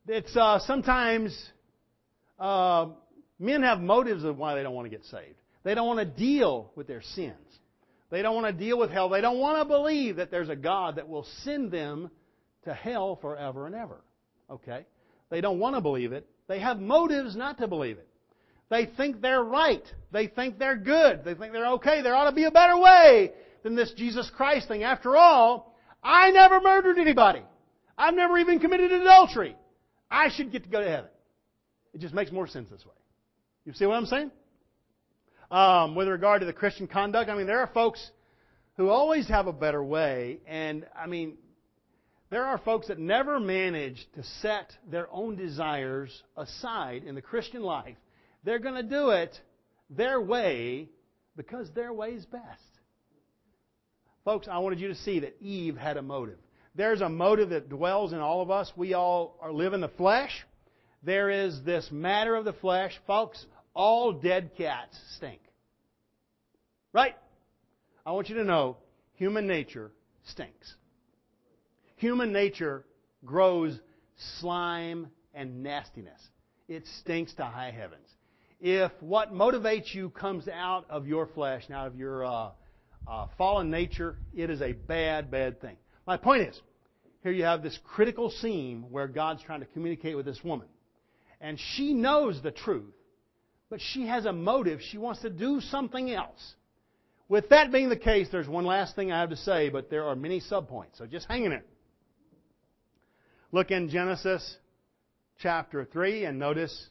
it's uh, sometimes uh, men have motives of why they don't want to get saved. They don't want to deal with their sins. They don't want to deal with hell. They don't want to believe that there's a God that will send them to hell forever and ever. Okay? They don't want to believe it. They have motives not to believe it. They think they're right. They think they're good. They think they're okay. There ought to be a better way than this Jesus Christ thing. After all, I never murdered anybody. I've never even committed adultery. I should get to go to heaven. It just makes more sense this way. You see what I'm saying? Um, with regard to the Christian conduct, I mean, there are folks who always have a better way. And, I mean, there are folks that never manage to set their own desires aside in the Christian life. They're going to do it their way because their way is best. Folks, I wanted you to see that Eve had a motive. There's a motive that dwells in all of us. We all are live in the flesh. There is this matter of the flesh. Folks, all dead cats stink. Right? I want you to know, human nature stinks. Human nature grows slime and nastiness. It stinks to high heavens. If what motivates you comes out of your flesh and out of your uh, uh, fallen nature, it is a bad, bad thing. My point is, here you have this critical scene where God's trying to communicate with this woman. And she knows the truth, but she has a motive. She wants to do something else. With that being the case, there's one last thing I have to say, but there are many subpoints, so just hang in there. Look in Genesis chapter three and notice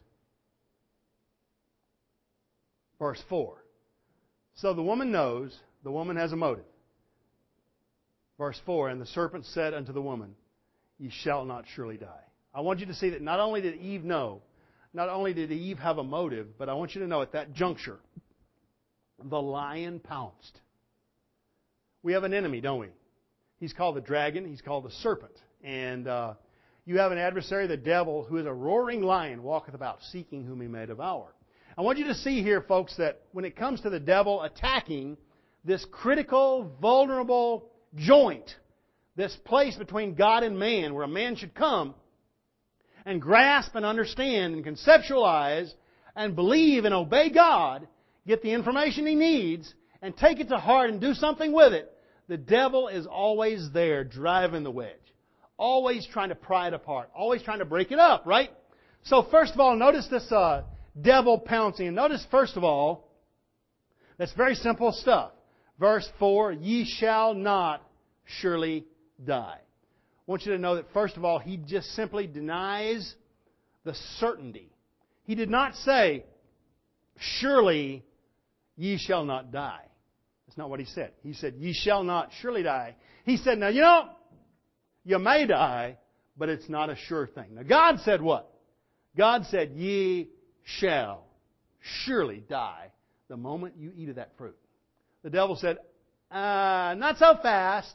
verse four. So the woman knows, the woman has a motive. Verse four, and the serpent said unto the woman, Ye shall not surely die. I want you to see that not only did Eve know, not only did Eve have a motive, but I want you to know at that juncture, the lion pounced. We have an enemy, don't we? He's called the dragon. He's called the serpent. And uh, you have an adversary, the devil, who is a roaring lion, walketh about, seeking whom he may devour. I want you to see here, folks, that when it comes to the devil attacking this critical, vulnerable joint, this place between God and man, where a man should come and grasp and understand and conceptualize and believe and obey God, get the information he needs, and take it to heart and do something with it, the devil is always there driving the wedge. Always trying to pry it apart. Always trying to break it up, right? So first of all, notice this uh, devil pouncing. And notice first of all, that's very simple stuff. Verse four, Ye shall not surely die. I want you to know that first of all, he just simply denies the certainty. He did not say, surely ye shall not die. That's not what he said. He said, ye shall not surely die. He said, now you know, you may die, but it's not a sure thing. Now God said what? God said, ye shall surely die the moment you eat of that fruit. The devil said, uh, not so fast.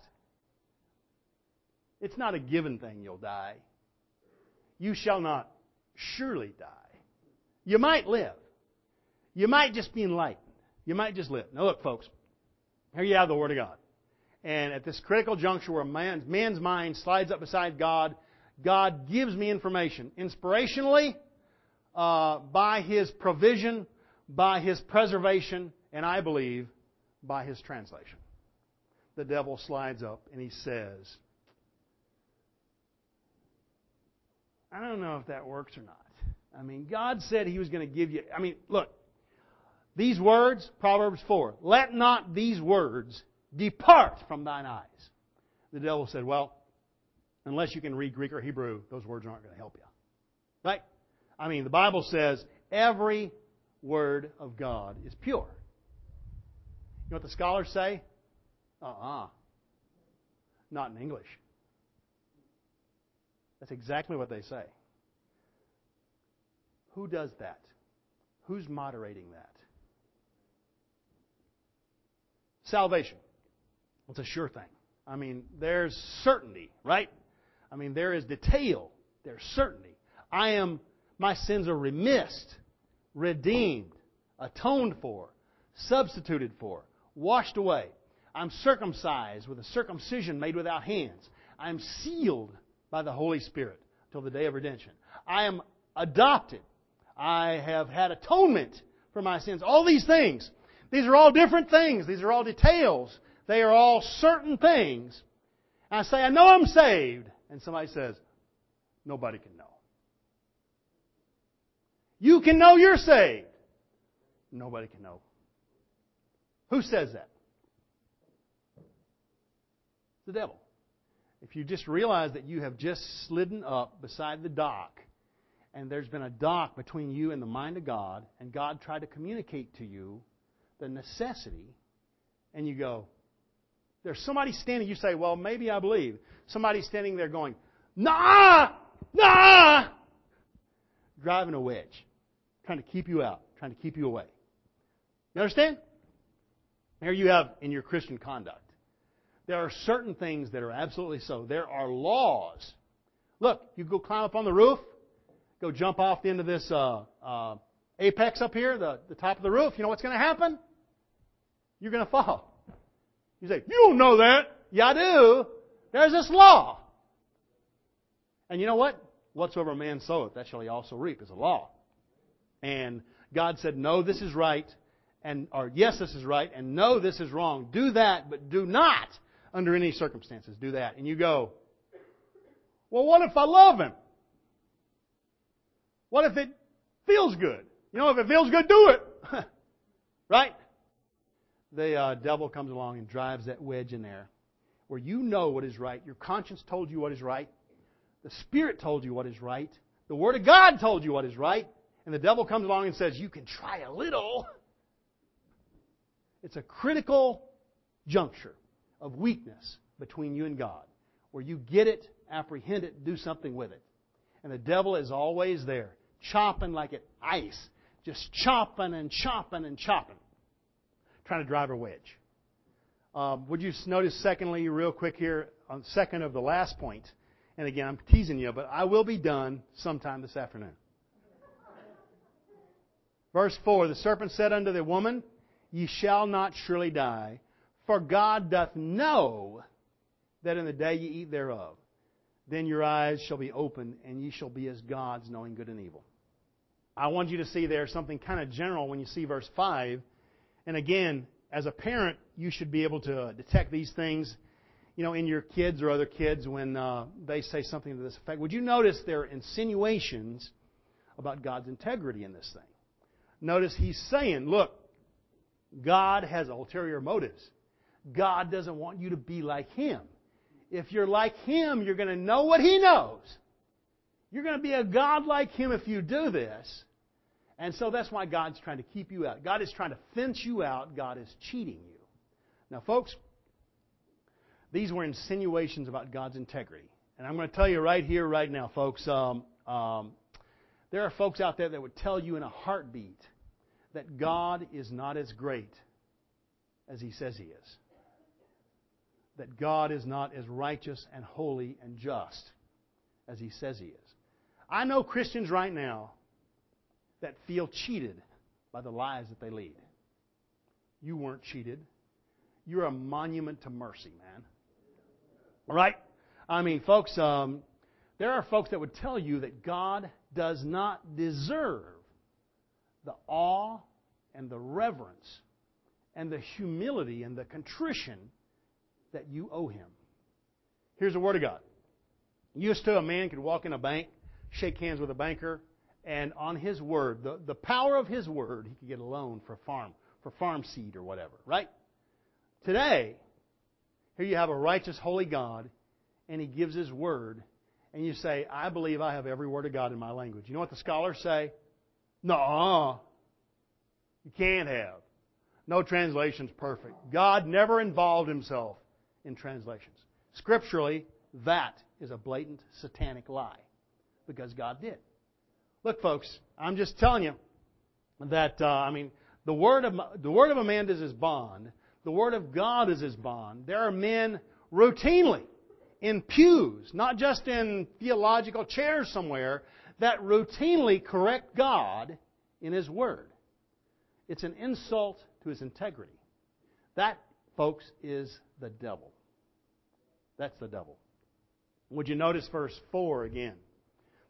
It's not a given thing you'll die. You shall not surely die. You might live. You might just be enlightened. You might just live. Now look, folks. Here you have the Word of God. And at this critical juncture where man's, man's mind slides up beside God, God gives me information. Inspirationally, uh, by His provision, by His preservation, and I believe, by His translation. The devil slides up and he says, I don't know if that works or not. I mean, God said He was going to give you... I mean, look. These words, Proverbs four, let not these words depart from thine eyes. The devil said, well, unless you can read Greek or Hebrew, those words aren't going to help you. Right? I mean, the Bible says every word of God is pure. You know what the scholars say? Uh-uh. Not in English. That's exactly what they say. Who does that? Who's moderating that? Salvation. It's a sure thing. I mean, there's certainty, right? I mean, there is detail. There's certainty. I am, my sins are remissed, redeemed, atoned for, substituted for, washed away. I'm circumcised with a circumcision made without hands. I'm sealed by the Holy Spirit till the day of redemption. I am adopted. I have had atonement for my sins. All these things. These are all different things. These are all details. They are all certain things. And I say, I know I'm saved. And somebody says, nobody can know. You can know you're saved. Nobody can know. Who says that? The devil. If you just realize that you have just slidden up beside the dock, and there's been a dock between you and the mind of God, and God tried to communicate to you the necessity, and you go, there's somebody standing, you say, well, maybe I believe. Somebody standing there going, nah, nah, driving a wedge, trying to keep you out, trying to keep you away. You understand? There you have in your Christian conduct. There are certain things that are absolutely so. There are laws. Look, you go climb up on the roof, go jump off the end of this uh, uh, apex up here, the, the top of the roof. You know what's going to happen? You're going to fall. You say, you don't know that. Yeah, I do. There's this law. And you know what? Whatsoever a man soweth, that shall he also reap, is a law. And God said, no, this is right, and or yes, this is right, and no, this is wrong. Do that, but do not, under any circumstances, do that. And you go, well, what if I love him? What if it feels good? You know, if it feels good, do it. Right? The uh, devil comes along and drives that wedge in there where you know what is right. Your conscience told you what is right. The Spirit told you what is right. The Word of God told you what is right. And the devil comes along and says, you can try a little. It's a critical juncture of weakness between you and God where you get it, apprehend it, do something with it. And the devil is always there, chopping like it ice, just chopping and chopping and chopping, trying to drive a wedge. Um, would you notice, secondly, real quick here, on second of the last point, and again, I'm teasing you, but I will be done sometime this afternoon. Verse four, the serpent said unto the woman, ye shall not surely die, for God doth know that in the day ye eat thereof, then your eyes shall be opened, and ye shall be as gods, knowing good and evil. I want you to see there something kind of general when you see verse five. And again, as a parent, you should be able to detect these things, you know, in your kids or other kids when uh, they say something to this effect. Would you notice there are insinuations about God's integrity in this thing? Notice he's saying, look, God has ulterior motives. God doesn't want you to be like Him. If you're like Him, you're going to know what He knows. You're going to be a God like Him if you do this. And so that's why God's trying to keep you out. God is trying to fence you out. God is cheating you. Now, folks, these were insinuations about God's integrity. And I'm going to tell you right here, right now, folks, um, um, there are folks out there that would tell you in a heartbeat that God is not as great as He says He is. That God is not as righteous and holy and just as He says He is. I know Christians right now that feel cheated by the lies that they lead. You weren't cheated. You're a monument to mercy, man. All right? I mean, folks, um, there are folks that would tell you that God does not deserve the awe and the reverence and the humility and the contrition that you owe Him. Here's the Word of God. Used to, a man could walk in a bank, shake hands with a banker, and on his word, the, the power of his word, he could get a loan for farm, for farm seed or whatever, right? Today, here you have a righteous, holy God, and He gives His word, and you say, I believe I have every word of God in my language. You know what the scholars say? No, you can't have. No translation's perfect. God never involved Himself in translations. Scripturally, that is a blatant satanic lie, because God did. Look, folks, I'm just telling you that, uh, I mean, the word of the word of a man is his bond. The Word of God is his bond. There are men routinely in pews, not just in theological chairs somewhere, that routinely correct God in His Word. It's an insult to His integrity. That, folks, is the devil. That's the devil. Would you notice verse four again?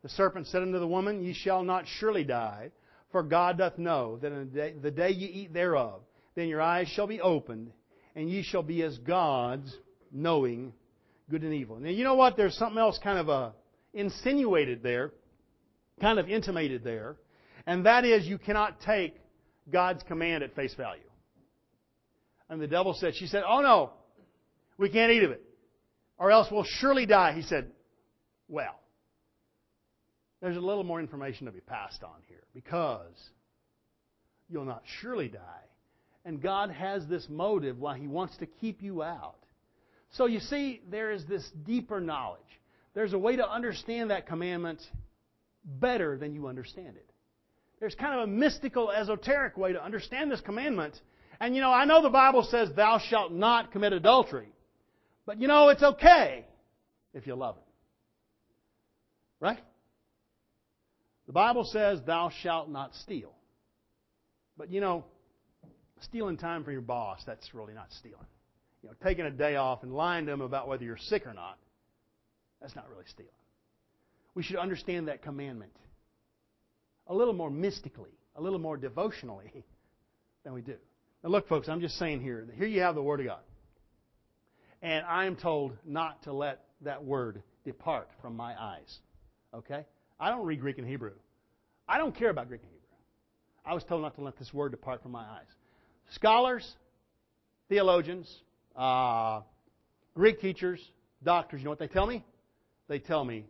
The serpent said unto the woman, Ye shall not surely die, for God doth know that in the day, the day ye eat thereof, then your eyes shall be opened, and ye shall be as gods, knowing good and evil. Now, you know what? There's something else kind of uh, insinuated there, kind of intimated there, and that is you cannot take God's command at face value. And the devil said, she said, oh no, we can't eat of it, or else we'll surely die. He said, well, there's a little more information to be passed on here, because you'll not surely die. And God has this motive why He wants to keep you out. So you see, there is this deeper knowledge. There's a way to understand that commandment better than you understand it. There's kind of a mystical, esoteric way to understand this commandment. And you know, I know the Bible says, thou shalt not commit adultery. But you know, it's okay if you love Him. Right? The Bible says, thou shalt not steal. But you know, stealing time from your boss, that's really not stealing. You know, taking a day off and lying to them about whether you're sick or not, that's not really stealing. We should understand that commandment a little more mystically, a little more devotionally than we do. Now look, folks, I'm just saying here, here you have the Word of God. And I am told not to let that Word depart from my eyes. Okay? I don't read Greek and Hebrew. I don't care about Greek and Hebrew. I was told not to let this Word depart from my eyes. Scholars, theologians, uh, Greek teachers, doctors, you know what they tell me? They tell me,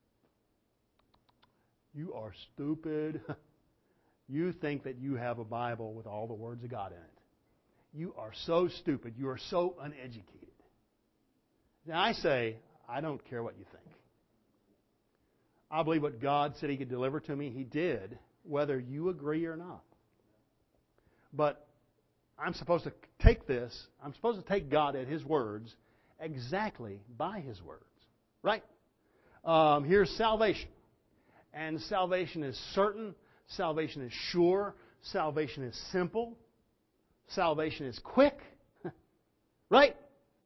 you are stupid. You think that you have a Bible with all the words of God in it. You are so stupid. You are so uneducated. Now I say, I don't care what you think. I believe what God said He could deliver to me, He did, whether you agree or not. But I'm supposed to take this, I'm supposed to take God at His words exactly by His words. Right? Um, here's salvation. And salvation is certain. Salvation is sure. Salvation is simple. Salvation is quick. Right?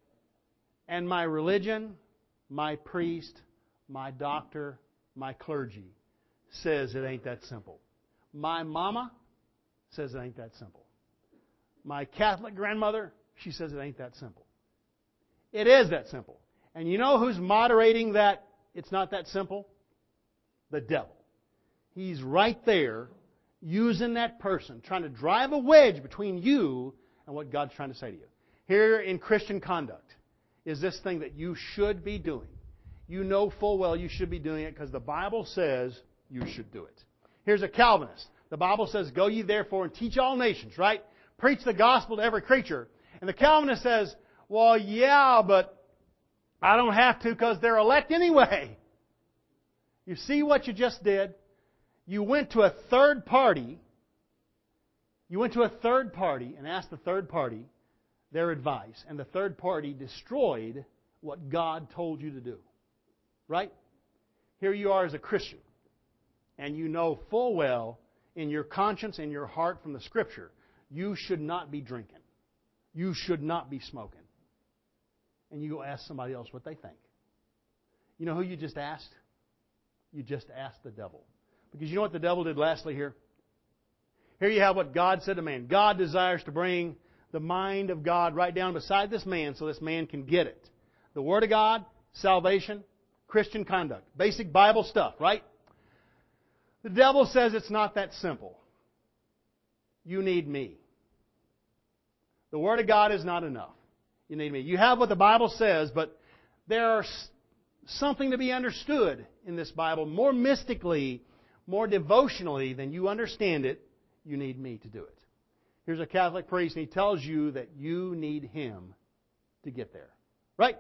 And my religion, my priest, my doctor, my clergy says it ain't that simple. My mama says it ain't that simple. My Catholic grandmother, she says it ain't that simple. It is that simple. And you know who's moderating that it's not that simple? The devil. He's right there using that person, trying to drive a wedge between you and what God's trying to say to you. Here in Christian conduct is this thing that you should be doing. You know full well you should be doing it because the Bible says you should do it. Here's a Calvinist. The Bible says, go ye therefore and teach all nations, right? Preach the gospel to every creature. And the Calvinist says, well, yeah, but I don't have to because they're elect anyway. You see what you just did? You went to a third party. You went to a third party and asked the third party their advice. And the third party destroyed what God told you to do. Right? Here you are as a Christian. And you know full well in your conscience and your heart from the Scripture, you should not be drinking. You should not be smoking. And you go ask somebody else what they think. You know who you just asked? You just asked the devil. Because you know what the devil did lastly here? Here you have what God said to man. God desires to bring the mind of God right down beside this man so this man can get it. The Word of God, salvation, Christian conduct. Basic Bible stuff, right? The devil says it's not that simple. You need me. The Word of God is not enough. You need me. You have what the Bible says, but there is something to be understood in this Bible more mystically, more devotionally than you understand it. You need me to do it. Here's a Catholic priest, and he tells you that you need him to get there. Right?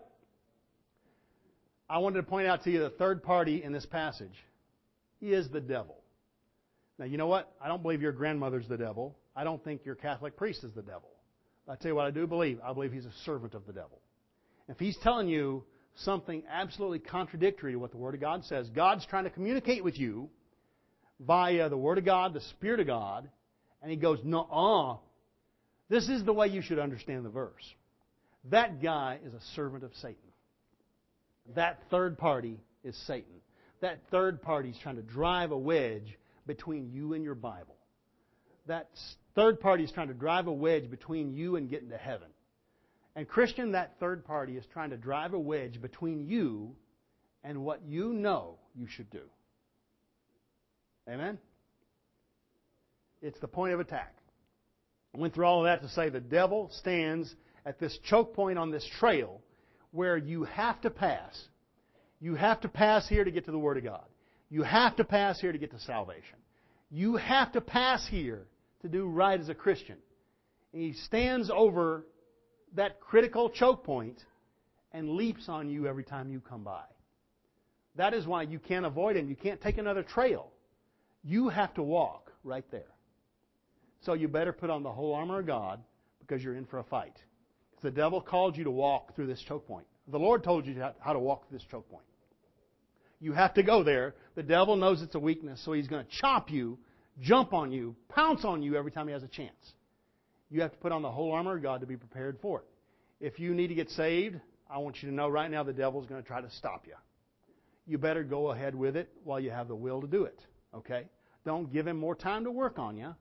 I wanted to point out to you the third party in this passage is the devil. Now, you know what? I don't believe your grandmother's the devil. I don't think your Catholic priest is the devil. I'll tell you what I do believe. I believe he's a servant of the devil. If he's telling you something absolutely contradictory to what the Word of God says, God's trying to communicate with you via the Word of God, the Spirit of God, and he goes, no-uh. This is the way you should understand the verse. That guy is a servant of Satan. That third party is Satan. That third party is trying to drive a wedge between you and your Bible. That third party is trying to drive a wedge between you and getting to heaven. And Christian, that third party is trying to drive a wedge between you and what you know you should do. Amen? It's the point of attack. I went through all of that to say the devil stands at this choke point on this trail where you have to pass. You have to pass here to get to the Word of God. You have to pass here to get to salvation. You have to pass here to do right as a Christian. And he stands over that critical choke point and leaps on you every time you come by. That is why you can't avoid him. You can't take another trail. You have to walk right there. So you better put on the whole armor of God because you're in for a fight. Because the devil called you to walk through this choke point. The Lord told you how to walk through this choke point. You have to go there. The devil knows it's a weakness, so he's going to chop you, jump on you, pounce on you every time he has a chance. You have to put on the whole armor of God to be prepared for it. If you need to get saved, I want you to know right now the devil's going to try to stop you. You better go ahead with it while you have the will to do it. Okay? Don't give him more time to work on you.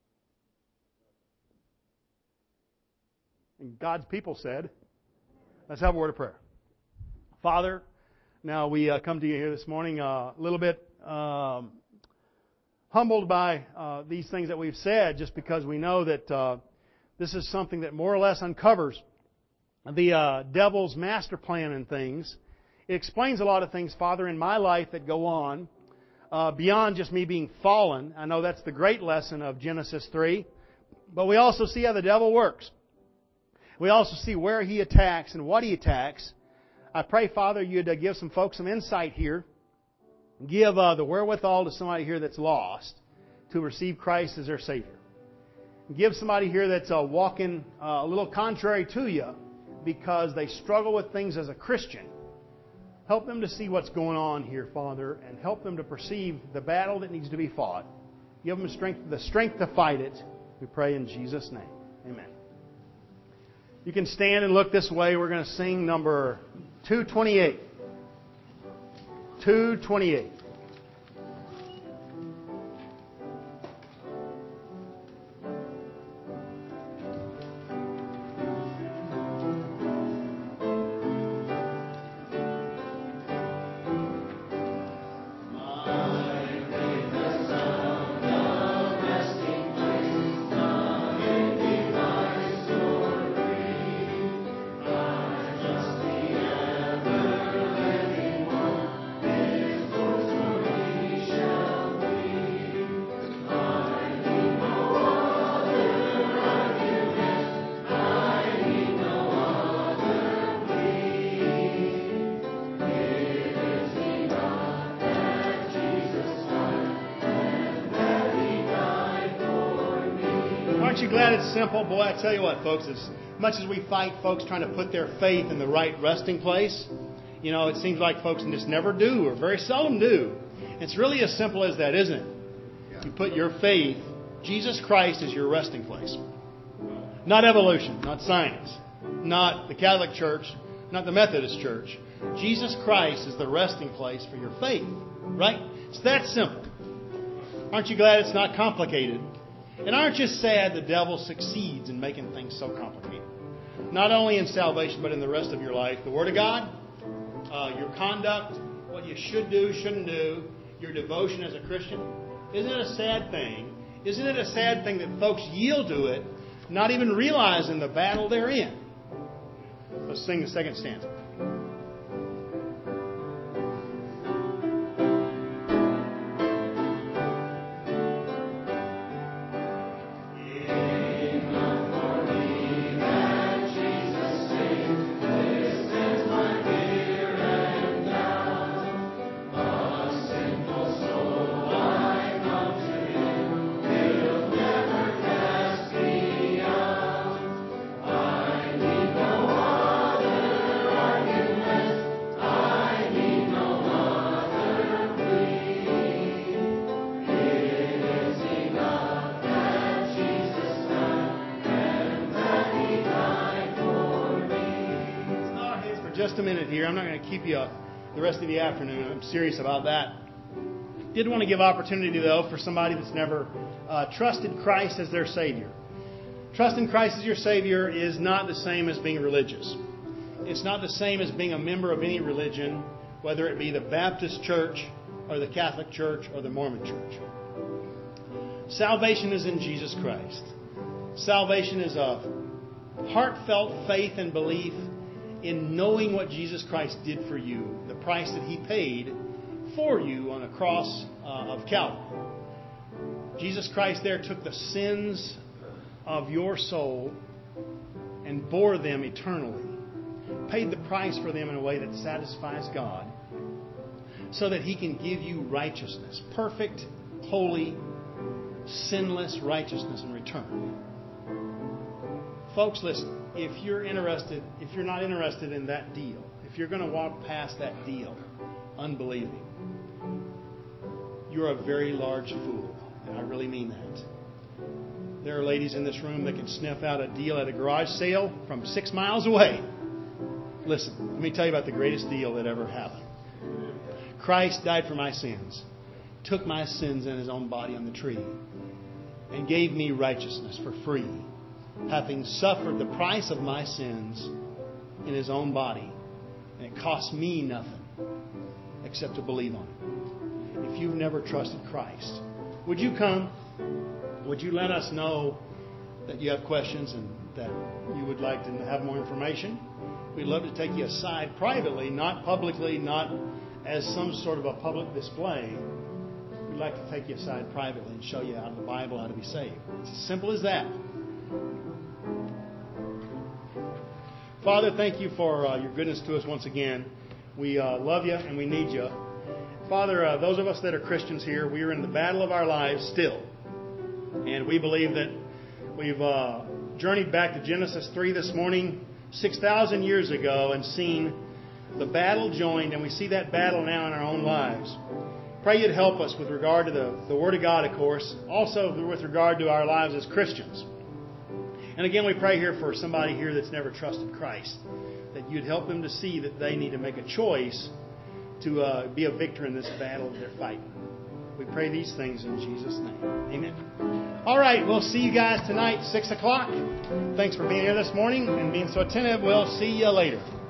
And God's people said, let's have a word of prayer. Father, now we uh, come to you here this morning uh, a little bit um, humbled by uh, these things that we've said, just because we know that uh, this is something that more or less uncovers the uh, devil's master plan and things. It explains a lot of things, Father, in my life that go on uh, beyond just me being fallen. I know that's the great lesson of Genesis three. But we also see how the devil works. We also see where he attacks and what he attacks. I pray, Father, you'd uh, give some folks some insight here. Give uh, the wherewithal to somebody here that's lost to receive Christ as their Savior. Give somebody here that's uh, walking uh, a little contrary to you because they struggle with things as a Christian. Help them to see what's going on here, Father, and help them to perceive the battle that needs to be fought. Give them strength, the strength to fight it. We pray in Jesus' name. Amen. You can stand and look this way. We're going to sing number two twenty-eight. two twenty-eight. Aren't you glad it's simple? Boy, I tell you what, folks, as much as we fight folks trying to put their faith in the right resting place, you know, it seems like folks just never do or very seldom do. It's really as simple as that, isn't it? Yeah. You put your faith, Jesus Christ is your resting place. Not evolution, not science, not the Catholic Church, not the Methodist Church. Jesus Christ is the resting place for your faith, right? It's that simple. Aren't you glad it's not complicated? And aren't you sad the devil succeeds in making things so complicated? Not only in salvation, but in the rest of your life. The Word of God, uh, your conduct, what you should do, shouldn't do, your devotion as a Christian. Isn't it a sad thing? Isn't it a sad thing that folks yield to it, not even realizing the battle they're in? Let's sing the second stanza. Just a minute here. I'm not going to keep you the rest of the afternoon. I'm serious about that. Did want to give opportunity, though, for somebody that's never uh, trusted Christ as their Savior. Trusting Christ as your Savior is not the same as being religious. It's not the same as being a member of any religion, whether it be the Baptist Church or the Catholic Church or the Mormon Church. Salvation is in Jesus Christ. Salvation is a heartfelt faith and belief in knowing what Jesus Christ did for you, the price that He paid for you on the cross uh, of Calvary. Jesus Christ there took the sins of your soul and bore them eternally, paid the price for them in a way that satisfies God, so that He can give you righteousness, perfect, holy, sinless righteousness in return. Folks, listen, if you're interested, if you're not interested in that deal, if you're going to walk past that deal unbelieving, you're a very large fool. And I really mean that. There are ladies in this room that can sniff out a deal at a garage sale from six miles away. Listen, let me tell you about the greatest deal that ever happened. Christ died for my sins, took my sins in His own body on the tree, and gave me righteousness for free, having suffered the price of my sins in His own body. And it cost me nothing except to believe on it. If you've never trusted Christ, would you come? Would you let us know that you have questions and that you would like to have more information? We'd love to take you aside privately, not publicly, not as some sort of a public display. We'd like to take you aside privately and show you out of the Bible how to be saved. It's as simple as that. Father, thank you for uh, your goodness to us once again. We uh, love you and we need you. Father, uh, those of us that are Christians here, we are in the battle of our lives still. And we believe that we've uh, journeyed back to Genesis three this morning, six thousand years ago, and seen the battle joined, and we see that battle now in our own lives. Pray you'd help us with regard to the, the Word of God, of course, also with regard to our lives as Christians. And again, we pray here for somebody here that's never trusted Christ, that you'd help them to see that they need to make a choice to uh, be a victor in this battle that they're fighting. We pray these things in Jesus' name. Amen. All right, we'll see you guys tonight, six o'clock. Thanks for being here this morning and being so attentive. We'll see you later.